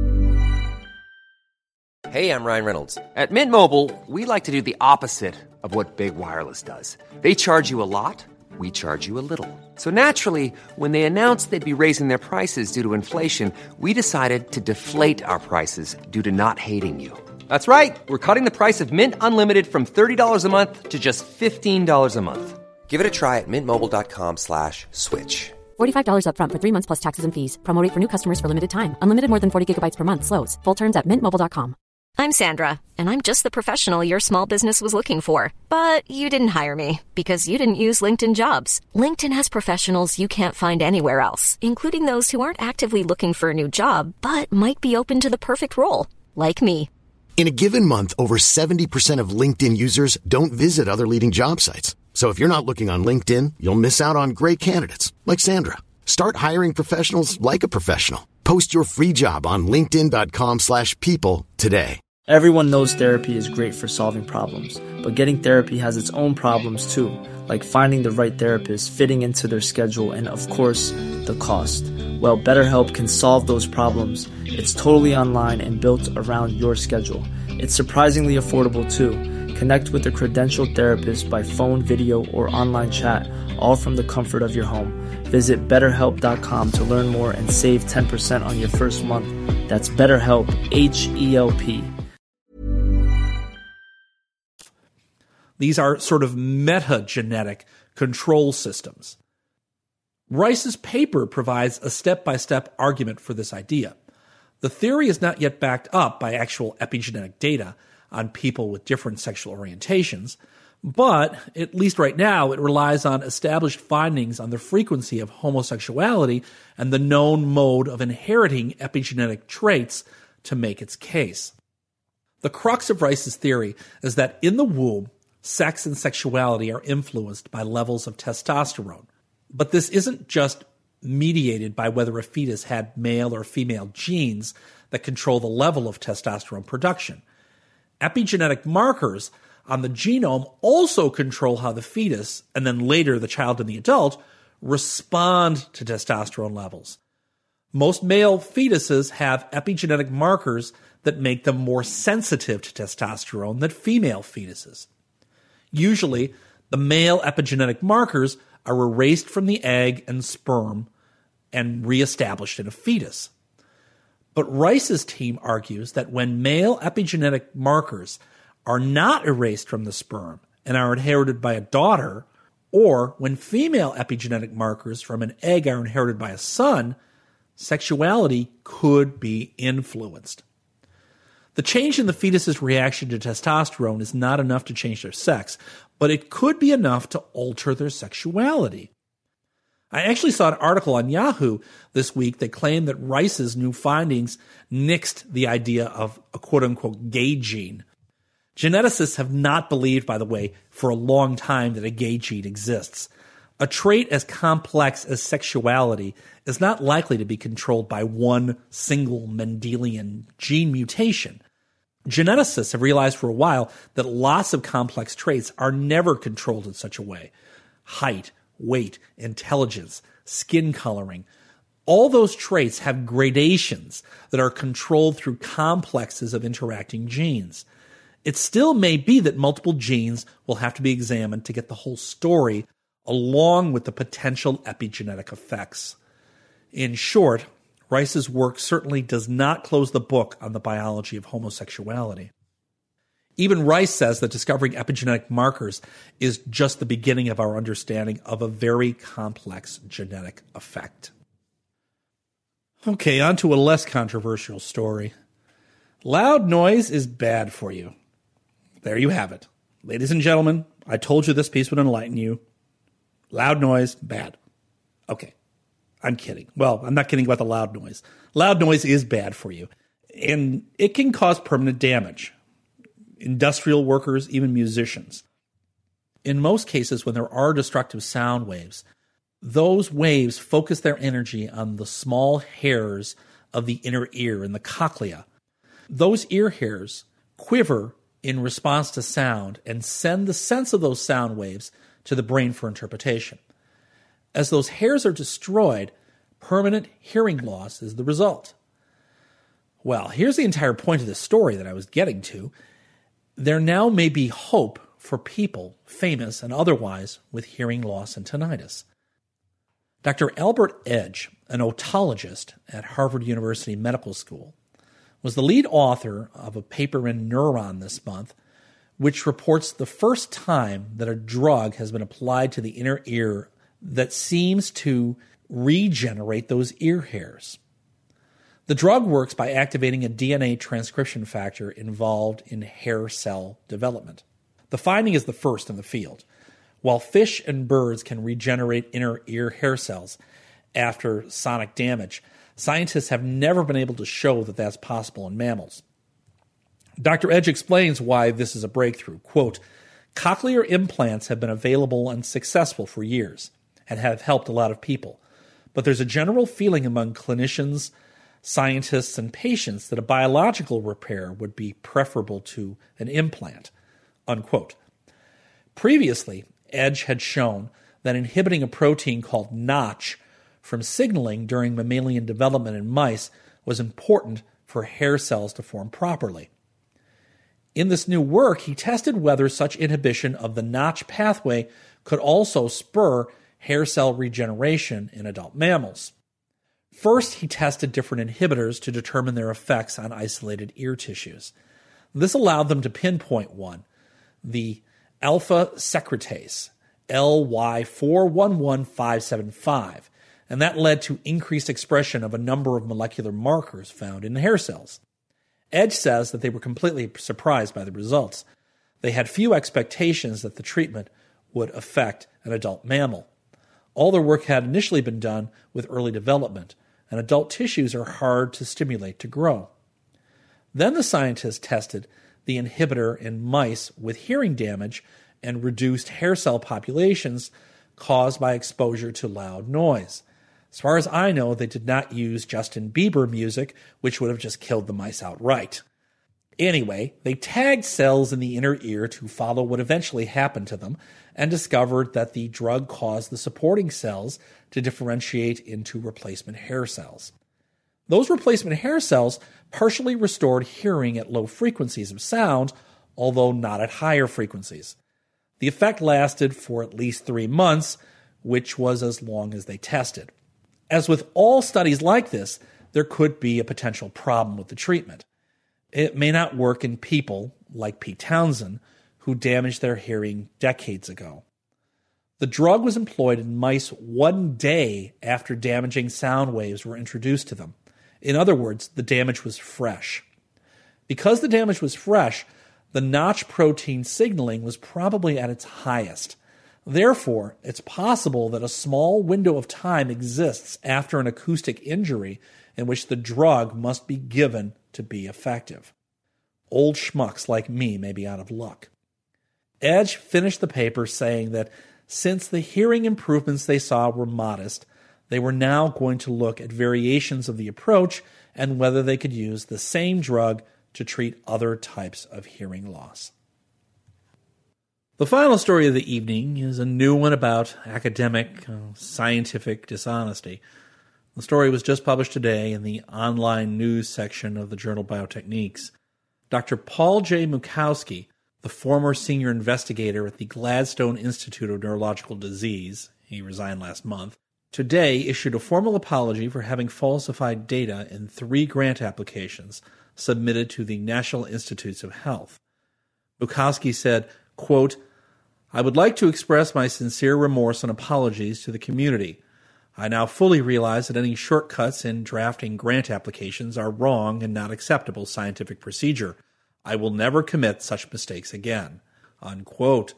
Hey, I'm Ryan Reynolds. At Mint Mobile, we like to do the opposite of what Big Wireless does. They charge you a lot, we charge you a little. So naturally, when they announced they'd be raising their prices due to inflation, we decided to deflate our prices due to not hating you. That's right. We're cutting the price of Mint Unlimited from thirty dollars a month to just fifteen dollars a month. Give it a try at mintmobile.com slash switch. forty-five dollars up front for three months plus taxes and fees. Promo rate for new customers for limited time. Unlimited more than forty gigabytes per month. Slows full terms at mint mobile dot com. I'm Sandra, and I'm just the professional your small business was looking for. But you didn't hire me because you didn't use LinkedIn Jobs. LinkedIn has professionals you can't find anywhere else, including those who aren't actively looking for a new job, but might be open to the perfect role, like me. In a given month, over seventy percent of LinkedIn users don't visit other leading job sites. So if you're not looking on LinkedIn, you'll miss out on great candidates like Sandra. Start hiring professionals like a professional. Post your free job on linkedin.com slash people today. Everyone knows therapy is great for solving problems, but getting therapy has its own problems too, like finding the right therapist, fitting into their schedule, and of course, the cost. Well, BetterHelp can solve those problems. It's totally online and built around your schedule. It's surprisingly affordable too. Connect with a credentialed therapist by phone, video, or online chat, all from the comfort of your home. Visit better help dot com to learn more and save ten percent on your first month. That's BetterHelp, H E L P. These are sort of metagenetic control systems. Rice's paper provides a step-by-step argument for this idea. The theory is not yet backed up by actual epigenetic data on people with different sexual orientations, but at least right now it relies on established findings on the frequency of homosexuality and the known mode of inheriting epigenetic traits to make its case. The crux of Rice's theory is that in the womb, sex and sexuality are influenced by levels of testosterone. But this isn't just mediated by whether a fetus had male or female genes that control the level of testosterone production. Epigenetic markers on the genome also control how the fetus, and then later the child and the adult, respond to testosterone levels. Most male fetuses have epigenetic markers that make them more sensitive to testosterone than female fetuses. Usually, the male epigenetic markers are erased from the egg and sperm and reestablished in a fetus. But Rice's team argues that when male epigenetic markers are not erased from the sperm and are inherited by a daughter, or when female epigenetic markers from an egg are inherited by a son, sexuality could be influenced. The change in the fetus's reaction to testosterone is not enough to change their sex, but it could be enough to alter their sexuality. I actually saw an article on Yahoo this week that claimed that Rice's new findings nixed the idea of a quote-unquote gay gene. Geneticists have not believed, by the way, for a long time that a gay gene exists. A trait as complex as sexuality is not likely to be controlled by one single Mendelian gene mutation. Geneticists have realized for a while that lots of complex traits are never controlled in such a way. Height, weight, intelligence, skin coloring. All those traits have gradations that are controlled through complexes of interacting genes. It still may be that multiple genes will have to be examined to get the whole story, along with the potential epigenetic effects. In short, Rice's work certainly does not close the book on the biology of homosexuality. Even Rice says that discovering epigenetic markers is just the beginning of our understanding of a very complex genetic effect. Okay, on to a less controversial story. Loud noise is bad for you. There you have it. Ladies and gentlemen, I told you this piece would enlighten you. Loud noise, bad. Okay, I'm kidding. Well, I'm not kidding about the loud noise. Loud noise is bad for you, and it can cause permanent damage. Industrial workers, even musicians. In most cases, when there are destructive sound waves, those waves focus their energy on the small hairs of the inner ear and the cochlea. Those ear hairs quiver in response to sound and send the sense of those sound waves to the brain for interpretation. As those hairs are destroyed, permanent hearing loss is the result. Well, here's the entire point of this story that I was getting to. There now may be hope for people, famous and otherwise, with hearing loss and tinnitus. Doctor Albert Edge, an otologist at Harvard University Medical School, was the lead author of a paper in Neuron this month, which reports the first time that a drug has been applied to the inner ear that seems to regenerate those ear hairs. The drug works by activating a D N A transcription factor involved in hair cell development. The finding is the first in the field. While fish and birds can regenerate inner ear hair cells after sonic damage, scientists have never been able to show that that's possible in mammals. Doctor Edge explains why this is a breakthrough. Quote, cochlear implants have been available and successful for years and have helped a lot of people. But there's a general feeling among clinicians, scientists, and patients that a biological repair would be preferable to an implant. Unquote. Previously, Edge had shown that inhibiting a protein called Notch from signaling during mammalian development in mice was important for hair cells to form properly. In this new work, he tested whether such inhibition of the Notch pathway could also spur hair cell regeneration in adult mammals. First, he tested different inhibitors to determine their effects on isolated ear tissues. This allowed them to pinpoint one, the alpha secretase, L Y four one one five seven five, and that led to increased expression of a number of molecular markers found in hair cells. Edge says that they were completely surprised by the results. They had few expectations that the treatment would affect an adult mammal. All their work had initially been done with early development, and adult tissues are hard to stimulate to grow. Then the scientists tested the inhibitor in mice with hearing damage and reduced hair cell populations caused by exposure to loud noise. As far as I know, they did not use Justin Bieber music, which would have just killed the mice outright. Anyway, they tagged cells in the inner ear to follow what eventually happened to them and discovered that the drug caused the supporting cells to differentiate into replacement hair cells. Those replacement hair cells partially restored hearing at low frequencies of sound, although not at higher frequencies. The effect lasted for at least three months, which was as long as they tested. As with all studies like this, there could be a potential problem with the treatment. It may not work in people, like Pete Townsend, who damaged their hearing decades ago. The drug was employed in mice one day after damaging sound waves were introduced to them. In other words, the damage was fresh. Because the damage was fresh, the Notch protein signaling was probably at its highest. Therefore, it's possible that a small window of time exists after an acoustic injury in which the drug must be given to be effective. Old schmucks like me may be out of luck. Edge finished the paper saying that since the hearing improvements they saw were modest, they were now going to look at variations of the approach and whether they could use the same drug to treat other types of hearing loss. The final story of the evening is a new one about academic, uh, scientific dishonesty. The story was just published today in the online news section of the journal Biotechniques. Doctor Paul J. Mukowski, the former senior investigator at the Gladstone Institute of Neurological Disease, he resigned last month, today issued a formal apology for having falsified data in three grant applications submitted to the National Institutes of Health. Murkowski said, quote, "I would like to express my sincere remorse and apologies to the community. I now fully realize that any shortcuts in drafting grant applications are wrong and not acceptable scientific procedure. I will never commit such mistakes again." Unquote.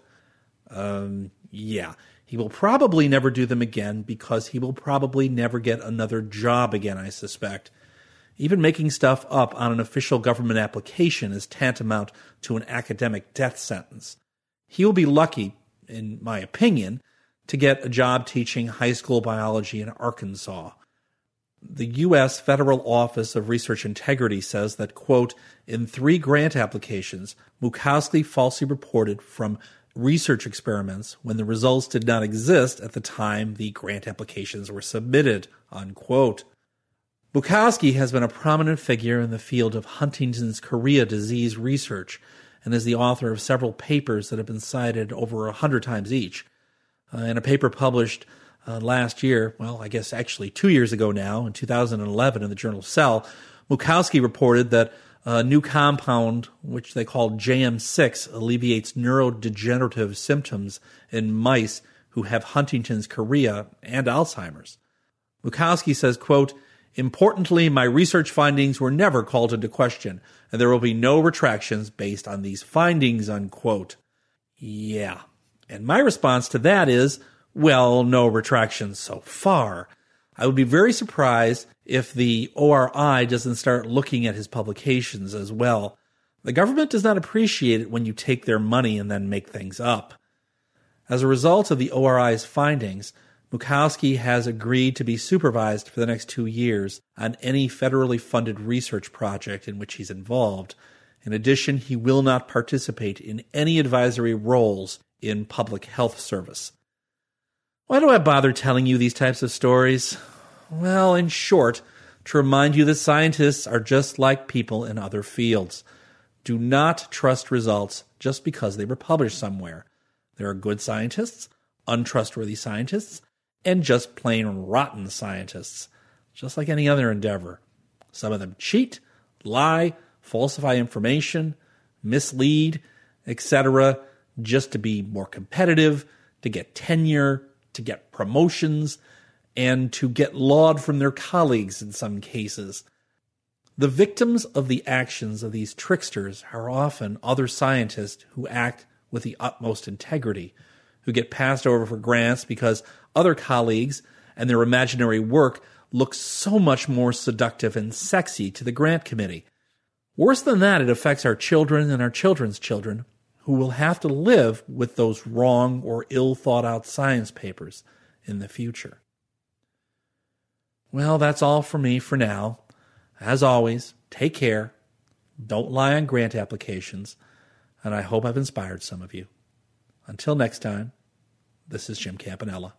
Um, yeah, he will probably never do them again because he will probably never get another job again, I suspect. Even making stuff up on an official government application is tantamount to an academic death sentence. He will be lucky, in my opinion, to get a job teaching high school biology in Arkansas. The U S Federal Office of Research Integrity says that, quote, "In three grant applications, Murkowski falsely reported from research experiments when the results did not exist at the time the grant applications were submitted," unquote. Murkowski has been a prominent figure in the field of Huntington's chorea disease research and is the author of several papers that have been cited over a hundred times each. Uh, in a paper published uh, last year, well, I guess actually two years ago now, in two thousand eleven in the journal Cell, Murkowski reported that a new compound, which they call J M six, alleviates neurodegenerative symptoms in mice who have Huntington's chorea and Alzheimer's. Murkowski says, quote, "Importantly, my research findings were never called into question, and there will be no retractions based on these findings," unquote. Yeah. And my response to that is, well, no retractions so far. I would be very surprised if the O R I doesn't start looking at his publications as well. The government does not appreciate it when you take their money and then make things up. As a result of the O R I's findings, Murkowski has agreed to be supervised for the next two years on any federally funded research project in which he's involved. In addition, he will not participate in any advisory roles in public health service. Why do I bother telling you these types of stories? Well, in short, to remind you that scientists are just like people in other fields. Do not trust results just because they were published somewhere. There are good scientists, untrustworthy scientists, and just plain rotten scientists, just like any other endeavor. Some of them cheat, lie, falsify information, mislead, et cetera, just to be more competitive, to get tenure, to get promotions, and to get laud from their colleagues in some cases. The victims of the actions of these tricksters are often other scientists who act with the utmost integrity, who get passed over for grants because other colleagues and their imaginary work look so much more seductive and sexy to the grant committee. Worse than that, it affects our children and our children's children, who will have to live with those wrong or ill-thought-out science papers in the future. Well, that's all for me for now. As always, take care, don't lie on grant applications, and I hope I've inspired some of you. Until next time, this is Jim Campanella.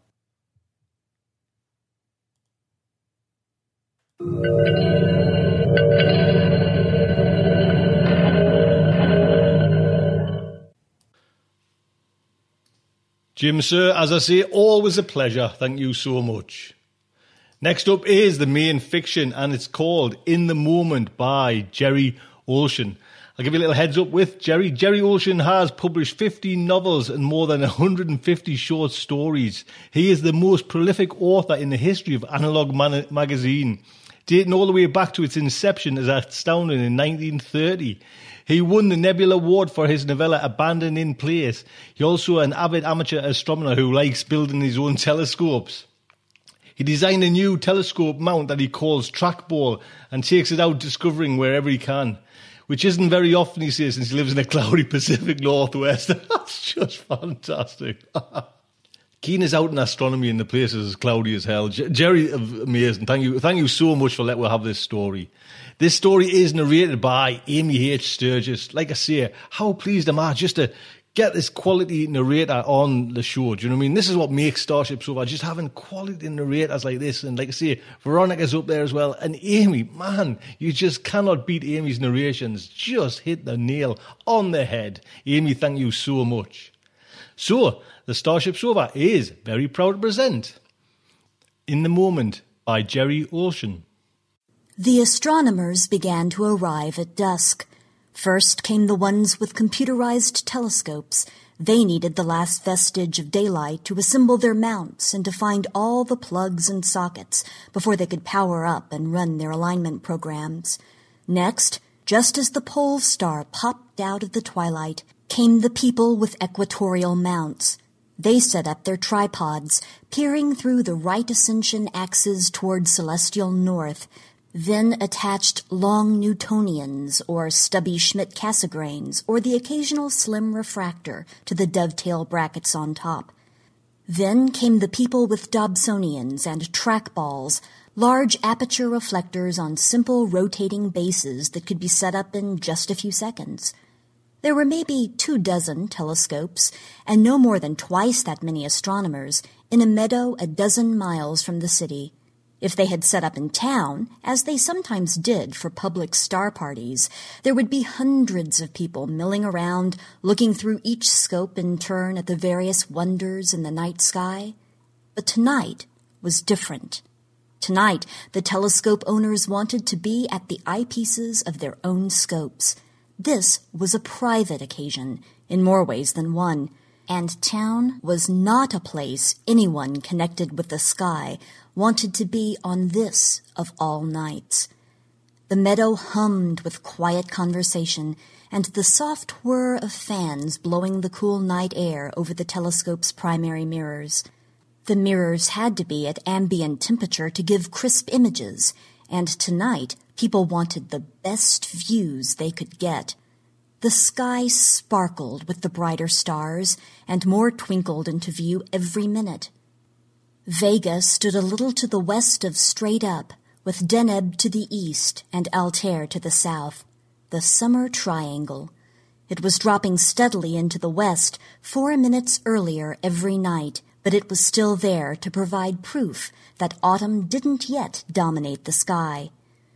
Jim, sir, as I say, always a pleasure. Thank you so much. Next up is the main fiction, and it's called In the Moment by Jerry Olshan. I'll give you a little heads up with Jerry. Jerry Olshan has published fifteen novels and more than one hundred fifty short stories. He is the most prolific author in the history of Analog Man- magazine, dating all the way back to its inception as Astounding in nineteen thirty. He won the Nebula Award for his novella Abandoned in Place. He's also an avid amateur astronomer who likes building his own telescopes. He designed a new telescope mount that he calls Trackball and takes it out discovering wherever he can, which isn't very often, he says, since he lives in a cloudy Pacific Northwest. That's just fantastic. Keen is out in astronomy and the place is as cloudy as hell. J- Jerry, amazing. Thank you thank you so much for letting me have this story. This story is narrated by Amy H. Sturgis. Like I say, how pleased am I just to get this quality narrator on the show. Do you know what I mean? This is what makes Starship Sofa, just having quality narrators like this. And like I say, Veronica's up there as well. And Amy, man, you just cannot beat Amy's narrations. Just hit the nail on the head. Amy, thank you so much. So, the Starship Sofa is very proud to present In the Moment by Jerry Olshan. The astronomers began to arrive at dusk. First came the ones with computerized telescopes. They needed the last vestige of daylight to assemble their mounts and to find all the plugs and sockets before they could power up and run their alignment programs. Next, just as the pole star popped out of the twilight, came the people with equatorial mounts. They set up their tripods, peering through the right ascension axes toward celestial north, then attached long Newtonians or stubby Schmidt-Cassegrains or the occasional slim refractor to the dovetail brackets on top. Then came the people with Dobsonians and trackballs, large aperture reflectors on simple rotating bases that could be set up in just a few seconds. There were maybe two dozen telescopes, and no more than twice that many astronomers, in a meadow a dozen miles from the city. If they had set up in town, as they sometimes did for public star parties, there would be hundreds of people milling around, looking through each scope in turn at the various wonders in the night sky. But tonight was different. Tonight, the telescope owners wanted to be at the eyepieces of their own scopes. This was a private occasion, in more ways than one, and town was not a place anyone connected with the sky wanted to be on this of all nights. The meadow hummed with quiet conversation and the soft whir of fans blowing the cool night air over the telescope's primary mirrors. The mirrors had to be at ambient temperature to give crisp images, and tonight people wanted the best views they could get. The sky sparkled with the brighter stars, and more twinkled into view every minute. Vega stood a little to the west of Straight Up, with Deneb to the east and Altair to the south, the summer triangle. It was dropping steadily into the west four minutes earlier every night, but it was still there to provide proof that autumn didn't yet dominate the sky.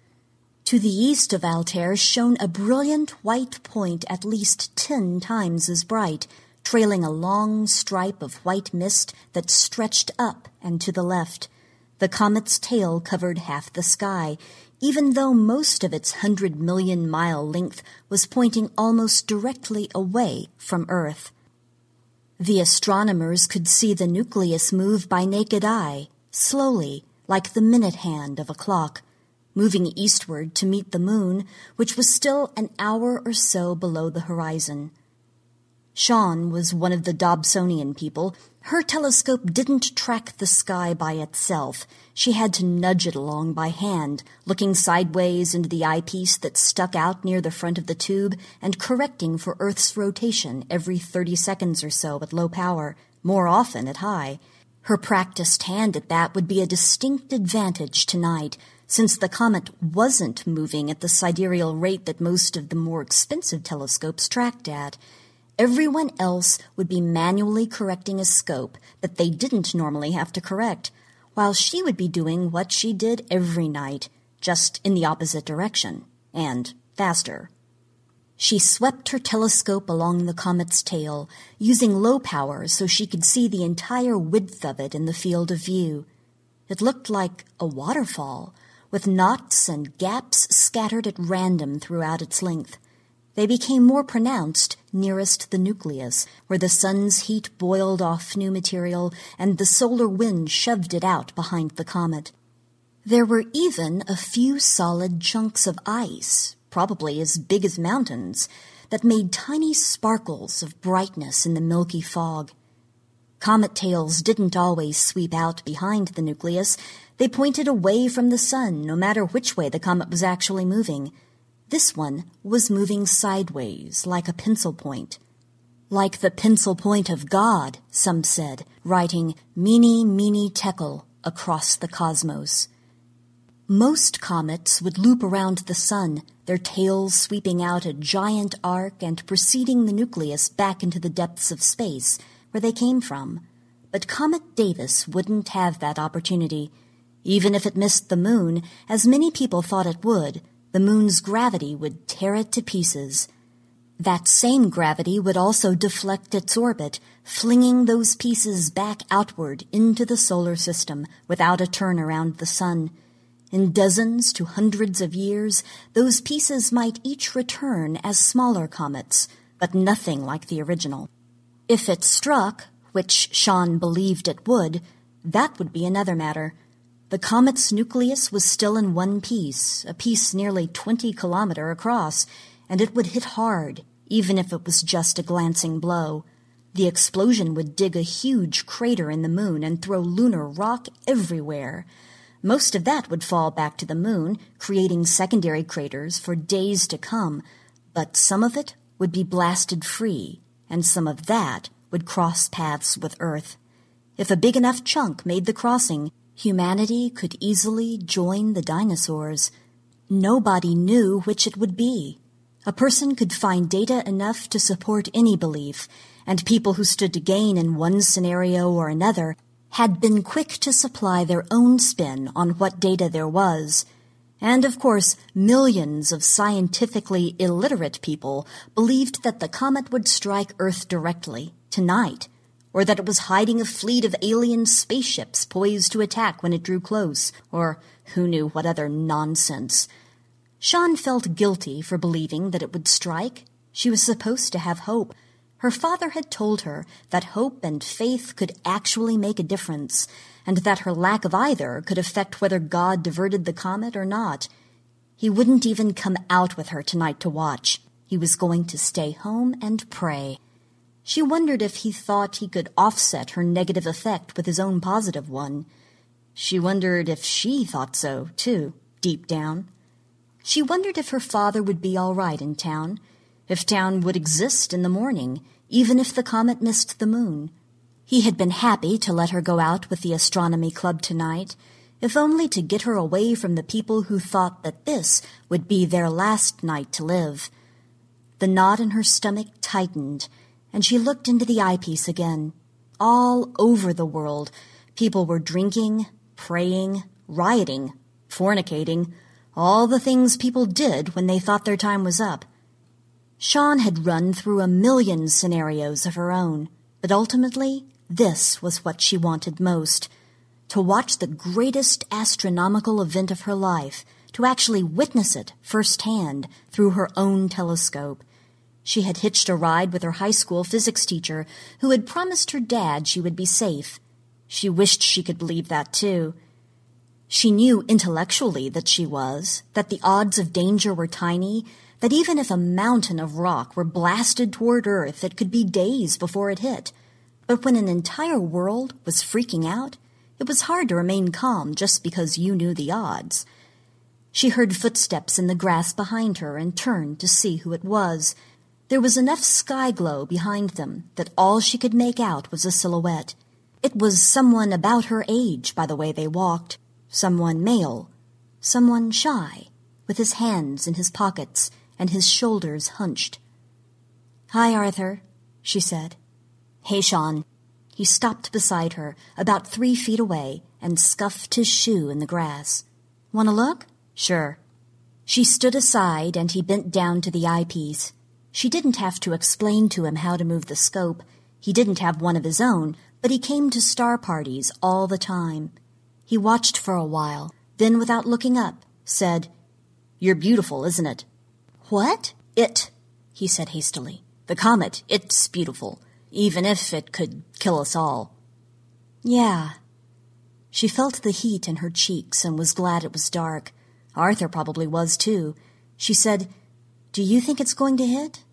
To the east of Altair shone a brilliant white point at least ten times as bright, trailing a long stripe of white mist that stretched up and to the left. The comet's tail covered half the sky, even though most of its hundred million mile length was pointing almost directly away from Earth. The astronomers could see the nucleus move by naked eye, slowly, like the minute hand of a clock, moving eastward to meet the moon, which was still an hour or so below the horizon. Sean was one of the Dobsonian people. Her telescope didn't track the sky by itself. She had to nudge it along by hand, looking sideways into the eyepiece that stuck out near the front of the tube and correcting for Earth's rotation every thirty seconds or so at low power, more often at high. Her practiced hand at that would be a distinct advantage tonight, since the comet wasn't moving at the sidereal rate that most of the more expensive telescopes tracked at. Everyone else would be manually correcting a scope that they didn't normally have to correct, while she would be doing what she did every night, just in the opposite direction, and faster. She swept her telescope along the comet's tail, using low power so she could see the entire width of it in the field of view. It looked like a waterfall, with knots and gaps scattered at random throughout its length. They became more pronounced nearest the nucleus, where the sun's heat boiled off new material and the solar wind shoved it out behind the comet. There were even a few solid chunks of ice, probably as big as mountains, that made tiny sparkles of brightness in the milky fog. Comet tails didn't always sweep out behind the nucleus. They pointed away from the sun, no matter which way the comet was actually moving. This one was moving sideways, like a pencil point. Like the pencil point of God, some said, writing Mene, Mene, Tekel across the cosmos. Most comets would loop around the sun, their tails sweeping out a giant arc and preceding the nucleus back into the depths of space, where they came from. But Comet Davis wouldn't have that opportunity. Even if it missed the moon, as many people thought it would, the moon's gravity would tear it to pieces. That same gravity would also deflect its orbit, flinging those pieces back outward into the solar system without a turn around the sun. In dozens to hundreds of years, those pieces might each return as smaller comets, but nothing like the original. If it struck, which Sean believed it would, that would be another matter. The comet's nucleus was still in one piece, a piece nearly twenty kilometer across, and it would hit hard, even if it was just a glancing blow. The explosion would dig a huge crater in the moon and throw lunar rock everywhere. Most of that would fall back to the moon, creating secondary craters for days to come, but some of it would be blasted free, and some of that would cross paths with Earth. If a big enough chunk made the crossing, humanity could easily join the dinosaurs. Nobody knew which it would be. A person could find data enough to support any belief, and people who stood to gain in one scenario or another had been quick to supply their own spin on what data there was. And, of course, millions of scientifically illiterate people believed that the comet would strike Earth directly, tonight, or that it was hiding a fleet of alien spaceships poised to attack when it drew close, or who knew what other nonsense. Sean felt guilty for believing that it would strike. She was supposed to have hope. Her father had told her that hope and faith could actually make a difference, and that her lack of either could affect whether God diverted the comet or not. He wouldn't even come out with her tonight to watch. He was going to stay home and pray. She wondered if he thought he could offset her negative effect with his own positive one. She wondered if she thought so, too, deep down. She wondered if her father would be all right in town, if town would exist in the morning, even if the comet missed the moon. He had been happy to let her go out with the astronomy club tonight, if only to get her away from the people who thought that this would be their last night to live. The knot in her stomach tightened, and she looked into the eyepiece again. All over the world, people were drinking, praying, rioting, fornicating, all the things people did when they thought their time was up. Sean had run through a million scenarios of her own, but ultimately, this was what she wanted most. To watch the greatest astronomical event of her life, to actually witness it firsthand through her own telescope. She had hitched a ride with her high school physics teacher, who had promised her dad she would be safe. She wished she could believe that, too. She knew intellectually that she was, that the odds of danger were tiny, that even if a mountain of rock were blasted toward Earth, it could be days before it hit. But when an entire world was freaking out, it was hard to remain calm just because you knew the odds. She heard footsteps in the grass behind her and turned to see who it was. There was enough sky glow behind them that all she could make out was a silhouette. It was someone about her age by the way they walked, someone male, someone shy, with his hands in his pockets and his shoulders hunched. "Hi, Arthur," she said. "Hey, Sean." He stopped beside her, about three feet away, and scuffed his shoe in the grass. "Want to look?" "Sure." She stood aside, and he bent down to the eyepiece. She didn't have to explain to him how to move the scope. He didn't have one of his own, but he came to star parties all the time. He watched for a while, then without looking up, said, "You're beautiful, isn't it?" "What?" "It," he said hastily. "The comet, it's beautiful, even if it could kill us all." "Yeah." She felt the heat in her cheeks and was glad it was dark. Arthur probably was, too. She said, "Do you think it's going to hit?"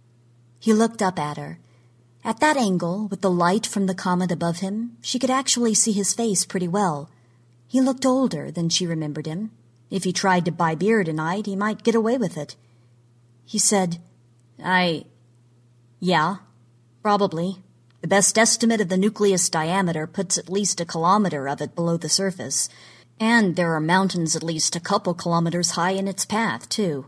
He looked up at her. At that angle, with the light from the comet above him, she could actually see his face pretty well. He looked older than she remembered him. If he tried to buy beer tonight, he might get away with it. He said, I... Yeah, probably. The best estimate of the nucleus diameter puts at least a kilometer of it below the surface. And there are mountains at least a couple kilometers high in its path, too.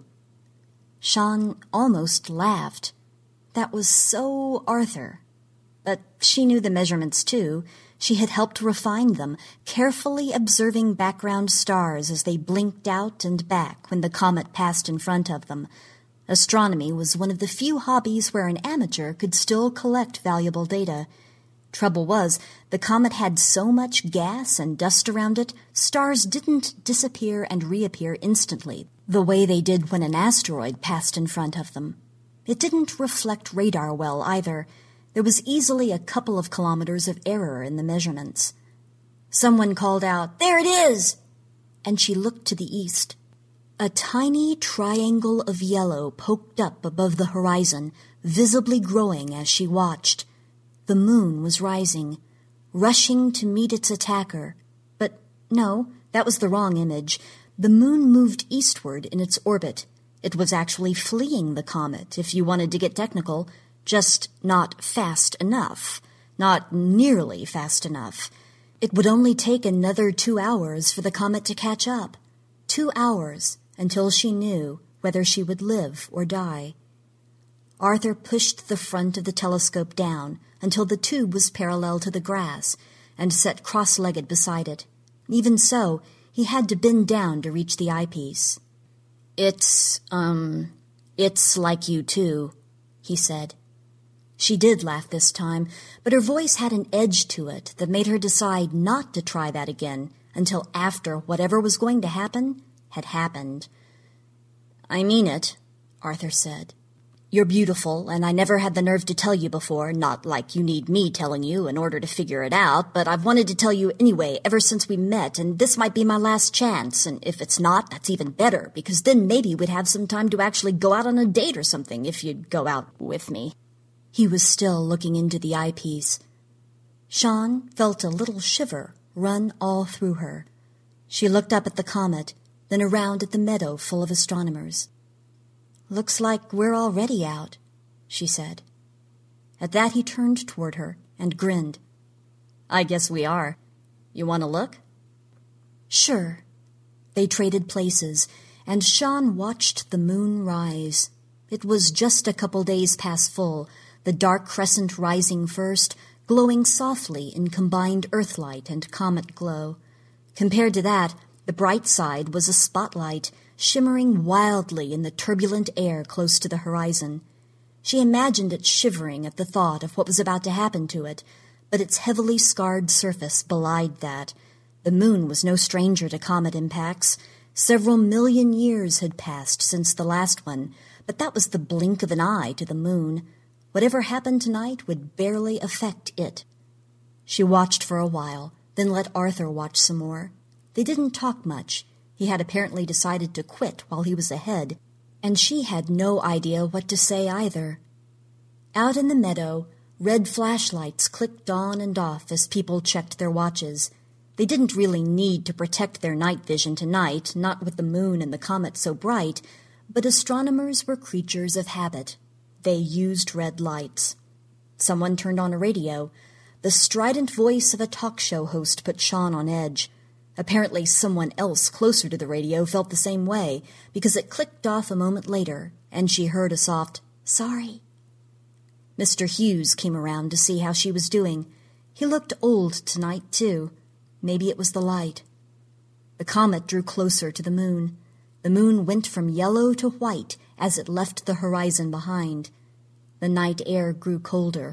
Sean almost laughed. That was so Arthur. But she knew the measurements, too. She had helped refine them, carefully observing background stars as they blinked out and back when the comet passed in front of them. Astronomy was one of the few hobbies where an amateur could still collect valuable data. Trouble was, the comet had so much gas and dust around it, stars didn't disappear and reappear instantly, the way they did when an asteroid passed in front of them. It didn't reflect radar well either. There was easily a couple of kilometers of error in the measurements. Someone called out, "There it is!" And she looked to the east. A tiny triangle of yellow poked up above the horizon, visibly growing as she watched. The moon was rising, rushing to meet its attacker. But no, that was the wrong image. The moon moved eastward in its orbit. It was actually fleeing the comet, if you wanted to get technical, just not fast enough, not nearly fast enough. It would only take another two hours for the comet to catch up. Two hours until she knew whether she would live or die. Arthur pushed the front of the telescope down until the tube was parallel to the grass and sat cross-legged beside it. Even so, he had to bend down to reach the eyepiece. It's, um, it's like you too, he said. She did laugh this time, but her voice had an edge to it that made her decide not to try that again until after whatever was going to happen had happened. I mean it, Arthur said. You're beautiful, and I never had the nerve to tell you before, not like you need me telling you in order to figure it out, but I've wanted to tell you anyway ever since we met, and this might be my last chance, and if it's not, that's even better, because then maybe we'd have some time to actually go out on a date or something, if you'd go out with me. He was still looking into the eyepiece. Sean felt a little shiver run all through her. She looked up at the comet, then around at the meadow full of astronomers. Looks like we're already out, she said. At that he turned toward her and grinned. I guess we are. You want to look? Sure. They traded places, and Sean watched the moon rise. It was just a couple days past full, the dark crescent rising first, glowing softly in combined earthlight and comet glow. Compared to that, the bright side was a spotlight, shimmering wildly in the turbulent air close to the horizon. She imagined it shivering at the thought of what was about to happen to it, but its heavily scarred surface belied that. The moon was no stranger to comet impacts. Several million years had passed since the last one, but that was the blink of an eye to the moon. Whatever happened tonight would barely affect it. She watched for a while, then let Arthur watch some more. They didn't talk much. He had apparently decided to quit while he was ahead, and she had no idea what to say either. Out in the meadow, red flashlights clicked on and off as people checked their watches. They didn't really need to protect their night vision tonight, not with the moon and the comet so bright, but astronomers were creatures of habit. They used red lights. Someone turned on a radio. The strident voice of a talk show host put Sean on edge. Apparently someone else closer to the radio felt the same way, because it clicked off a moment later, and she heard a soft, "Sorry." Mister Hughes came around to see how she was doing. He looked old tonight, too. Maybe it was the light. The comet drew closer to the moon. The moon went from yellow to white as it left the horizon behind. The night air grew colder.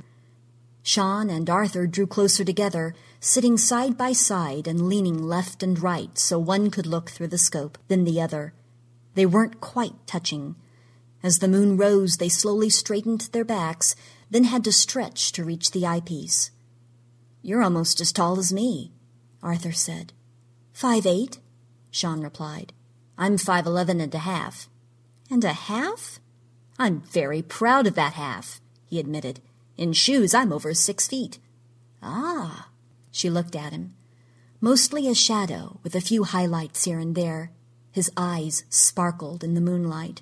Sean and Arthur drew closer together, sitting side by side and leaning left and right so one could look through the scope, then the other. They weren't quite touching. As the moon rose, they slowly straightened their backs, then had to stretch to reach the eyepiece. "You're almost as tall as me," Arthur said. Five eight, Sean replied. "I'm five eleven and a half." "And a half?" "I'm very proud of that half," he admitted. "In shoes, I'm over six feet." "Ah." She looked at him. Mostly a shadow, with a few highlights here and there. His eyes sparkled in the moonlight.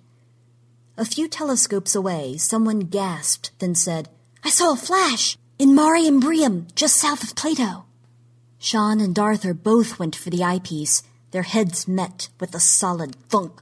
A few telescopes away, someone gasped, then said, "I saw a flash! In Mare Imbrium, just south of Plato." Sean and Arthur both went for the eyepiece. Their heads met with a solid thunk.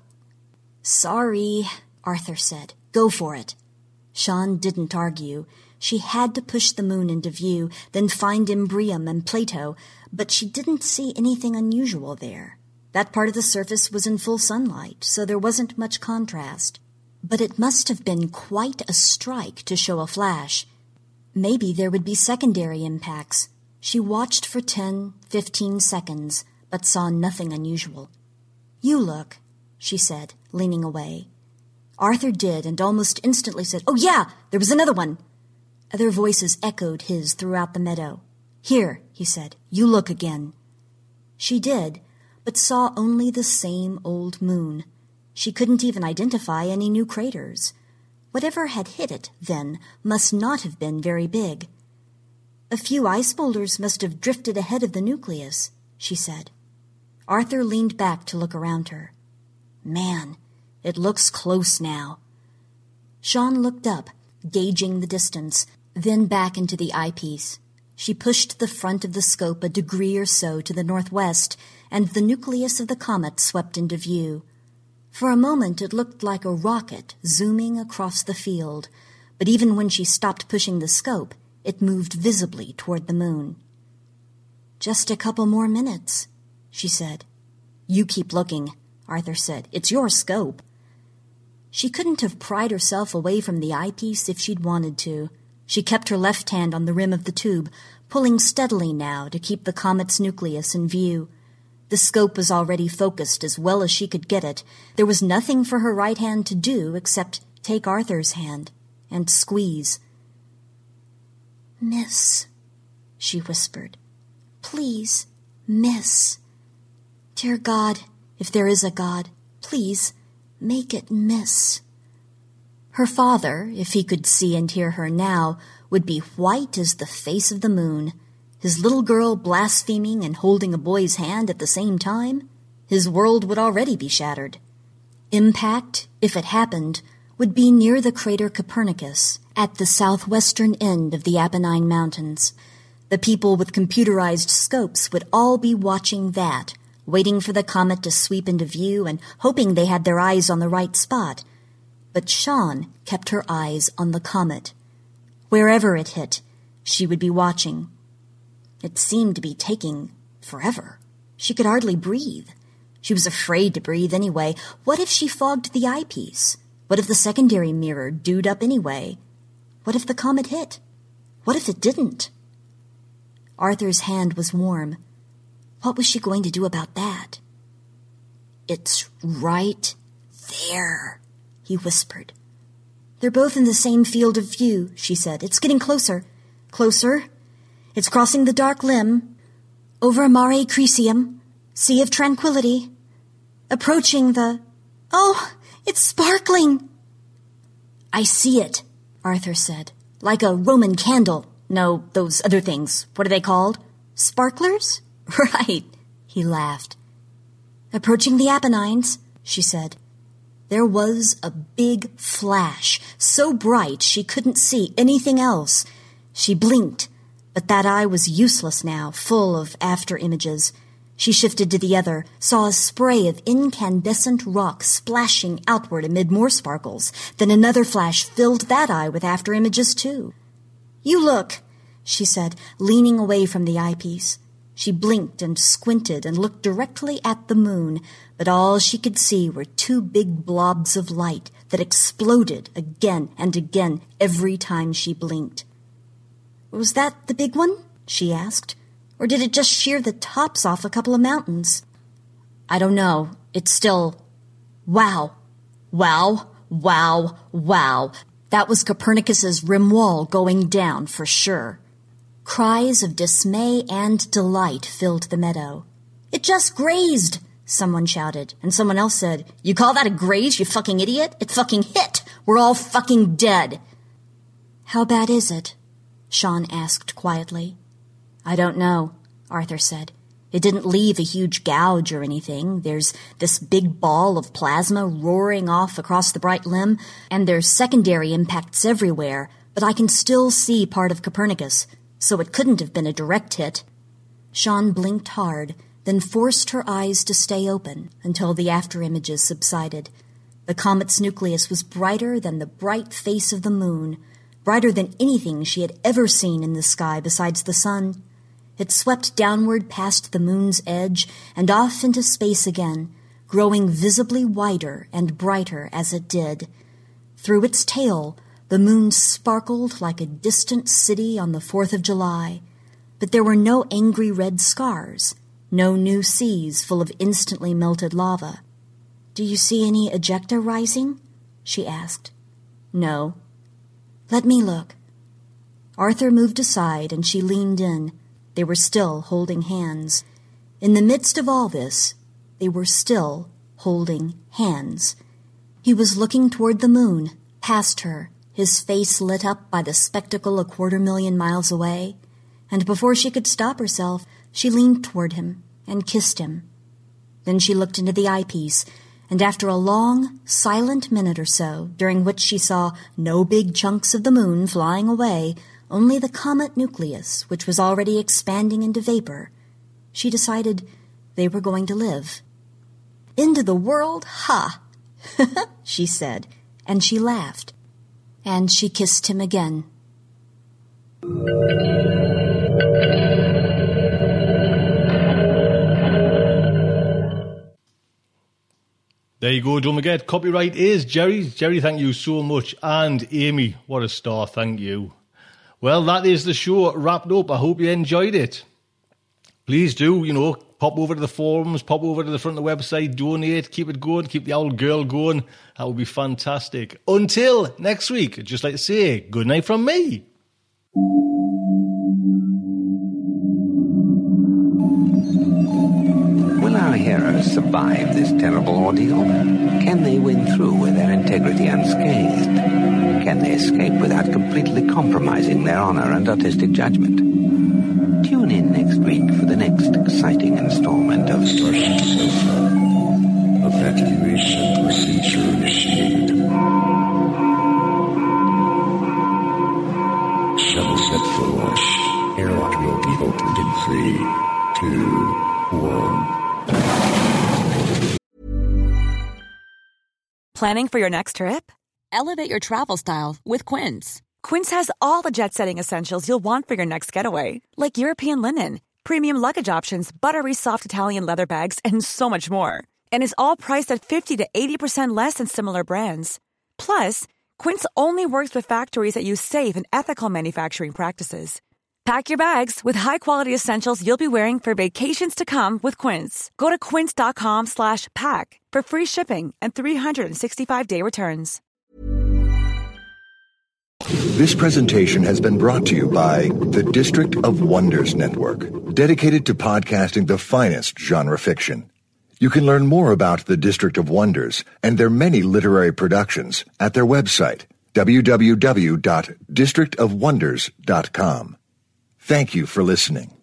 "Sorry," Arthur said. "Go for it." Sean didn't argue. She had to push the moon into view, then find Imbrium and Plato, but she didn't see anything unusual there. That part of the surface was in full sunlight, so there wasn't much contrast. But it must have been quite a strike to show a flash. Maybe there would be secondary impacts. She watched for ten, fifteen seconds, but saw nothing unusual. "You look," she said, leaning away. Arthur did, and almost instantly said, "Oh yeah, there was another one." Other voices echoed his throughout the meadow. "Here," he said, "you look again." She did, but saw only the same old moon. She couldn't even identify any new craters. Whatever had hit it, then, must not have been very big. "A few ice boulders must have drifted ahead of the nucleus," she said. Arthur leaned back to look around her. "Man, it looks close now." Sean looked up, gauging the distance, then back into the eyepiece. She pushed the front of the scope a degree or so to the northwest, and the nucleus of the comet swept into view. For a moment it looked like a rocket zooming across the field, but even when she stopped pushing the scope, it moved visibly toward the moon. "Just a couple more minutes," she said. "You keep looking," Arthur said. "It's your scope." She couldn't have pried herself away from the eyepiece if she'd wanted to. She kept her left hand on the rim of the tube, pulling steadily now to keep the comet's nucleus in view. The scope was already focused as well as she could get it. There was nothing for her right hand to do except take Arthur's hand and squeeze. "Miss," she whispered. "Please, miss. Dear God, if there is a God, please make it miss." Her father, if he could see and hear her now, would be white as the face of the moon. His little girl blaspheming and holding a boy's hand at the same time? His world would already be shattered. Impact, if it happened, would be near the crater Copernicus, at the southwestern end of the Apennine Mountains. The people with computerized scopes would all be watching that, waiting for the comet to sweep into view and hoping they had their eyes on the right spot. But Sean kept her eyes on the comet. Wherever it hit, she would be watching. It seemed to be taking forever. She could hardly breathe. She was afraid to breathe anyway. What if she fogged the eyepiece? What if the secondary mirror dewed up anyway? What if the comet hit? What if it didn't? Arthur's hand was warm. What was she going to do about that? "It's right there," he whispered. "They're both in the same field of view," she said. "It's getting closer. Closer. It's crossing the dark limb. Over Mare Crisium, Sea of Tranquility. Approaching the... Oh, it's sparkling!" "I see it," Arthur said. "Like a Roman candle. No, those other things. What are they called? Sparklers?" "Right," he laughed. "Approaching the Apennines," she said. There was a big flash, so bright she couldn't see anything else. She blinked, but that eye was useless now, full of after-images. She shifted to the other, saw a spray of incandescent rock splashing outward amid more sparkles. Then another flash filled that eye with after-images too. "You look," she said, leaning away from the eyepiece. She blinked and squinted and looked directly at the moon, but all she could see were two big blobs of light that exploded again and again every time she blinked. "Was that the big one?" she asked. "Or did it just shear the tops off a couple of mountains?" "I don't know. It's still... Wow. Wow. Wow. Wow. That was Copernicus's rim wall going down for sure." Cries of dismay and delight filled the meadow. "It just grazed," someone shouted, and someone else said, "You call that a graze, you fucking idiot? It fucking hit! We're all fucking dead!" "How bad is it?" Sean asked quietly. "I don't know," Arthur said. "It didn't leave a huge gouge or anything. There's this big ball of plasma roaring off across the bright limb, and there's secondary impacts everywhere, but I can still see part of Copernicus, so it couldn't have been a direct hit." Sean blinked hard, then forced her eyes to stay open until the after-images subsided. The comet's nucleus was brighter than the bright face of the moon, brighter than anything she had ever seen in the sky besides the sun. It swept downward past the moon's edge and off into space again, growing visibly wider and brighter as it did. Through its tail, The moon sparkled like a distant city on the fourth of July, but there were no angry red scars, no new seas full of instantly melted lava. "Do you see any ejecta rising?" she asked. "No." "Let me look." Arthur moved aside and she leaned in. They were still holding hands. In the midst of all this, they were still holding hands. He was looking toward the moon, past her, his face lit up by the spectacle a quarter million miles away, and before she could stop herself, she leaned toward him and kissed him. Then she looked into the eyepiece, and after a long, silent minute or so, during which she saw no big chunks of the moon flying away, only the comet nucleus, which was already expanding into vapor, she decided they were going to live. "Into the world, ha!" she said, and she laughed. And she kissed him again. There you go, don't forget, copyright is Jerry's. Jerry, thank you so much. And Amy, what a star, thank you. Well, that is the show wrapped up. I hope you enjoyed it. Please do, you know, pop over to the forums, pop over to the front of the website, donate, keep it going, keep the old girl going. That would be fantastic. Until next week, I'd just like to say good night from me. Will our heroes survive this terrible ordeal? Can they win through with their integrity unscathed? Can they escape without completely compromising their honor and artistic judgment? Tune in next week for the next exciting installment of Starship Sofa. Evacuation procedure initiated. Shuttle set for launch. Airlock will be opened in three, two, one. Planning for your next trip? Elevate your travel style with Quince. Quince has all the jet-setting essentials you'll want for your next getaway, like European linen, premium luggage options, buttery soft Italian leather bags, and so much more. And is all priced at fifty to eighty percent less than similar brands. Plus, Quince only works with factories that use safe and ethical manufacturing practices. Pack your bags with high-quality essentials you'll be wearing for vacations to come with Quince. Go to quince.com slash pack for free shipping and three sixty-five day returns. This presentation has been brought to you by the District of Wonders Network, dedicated to podcasting the finest genre fiction. You can learn more about the District of Wonders and their many literary productions at their website, w w w dot district of wonders dot com. Thank you for listening.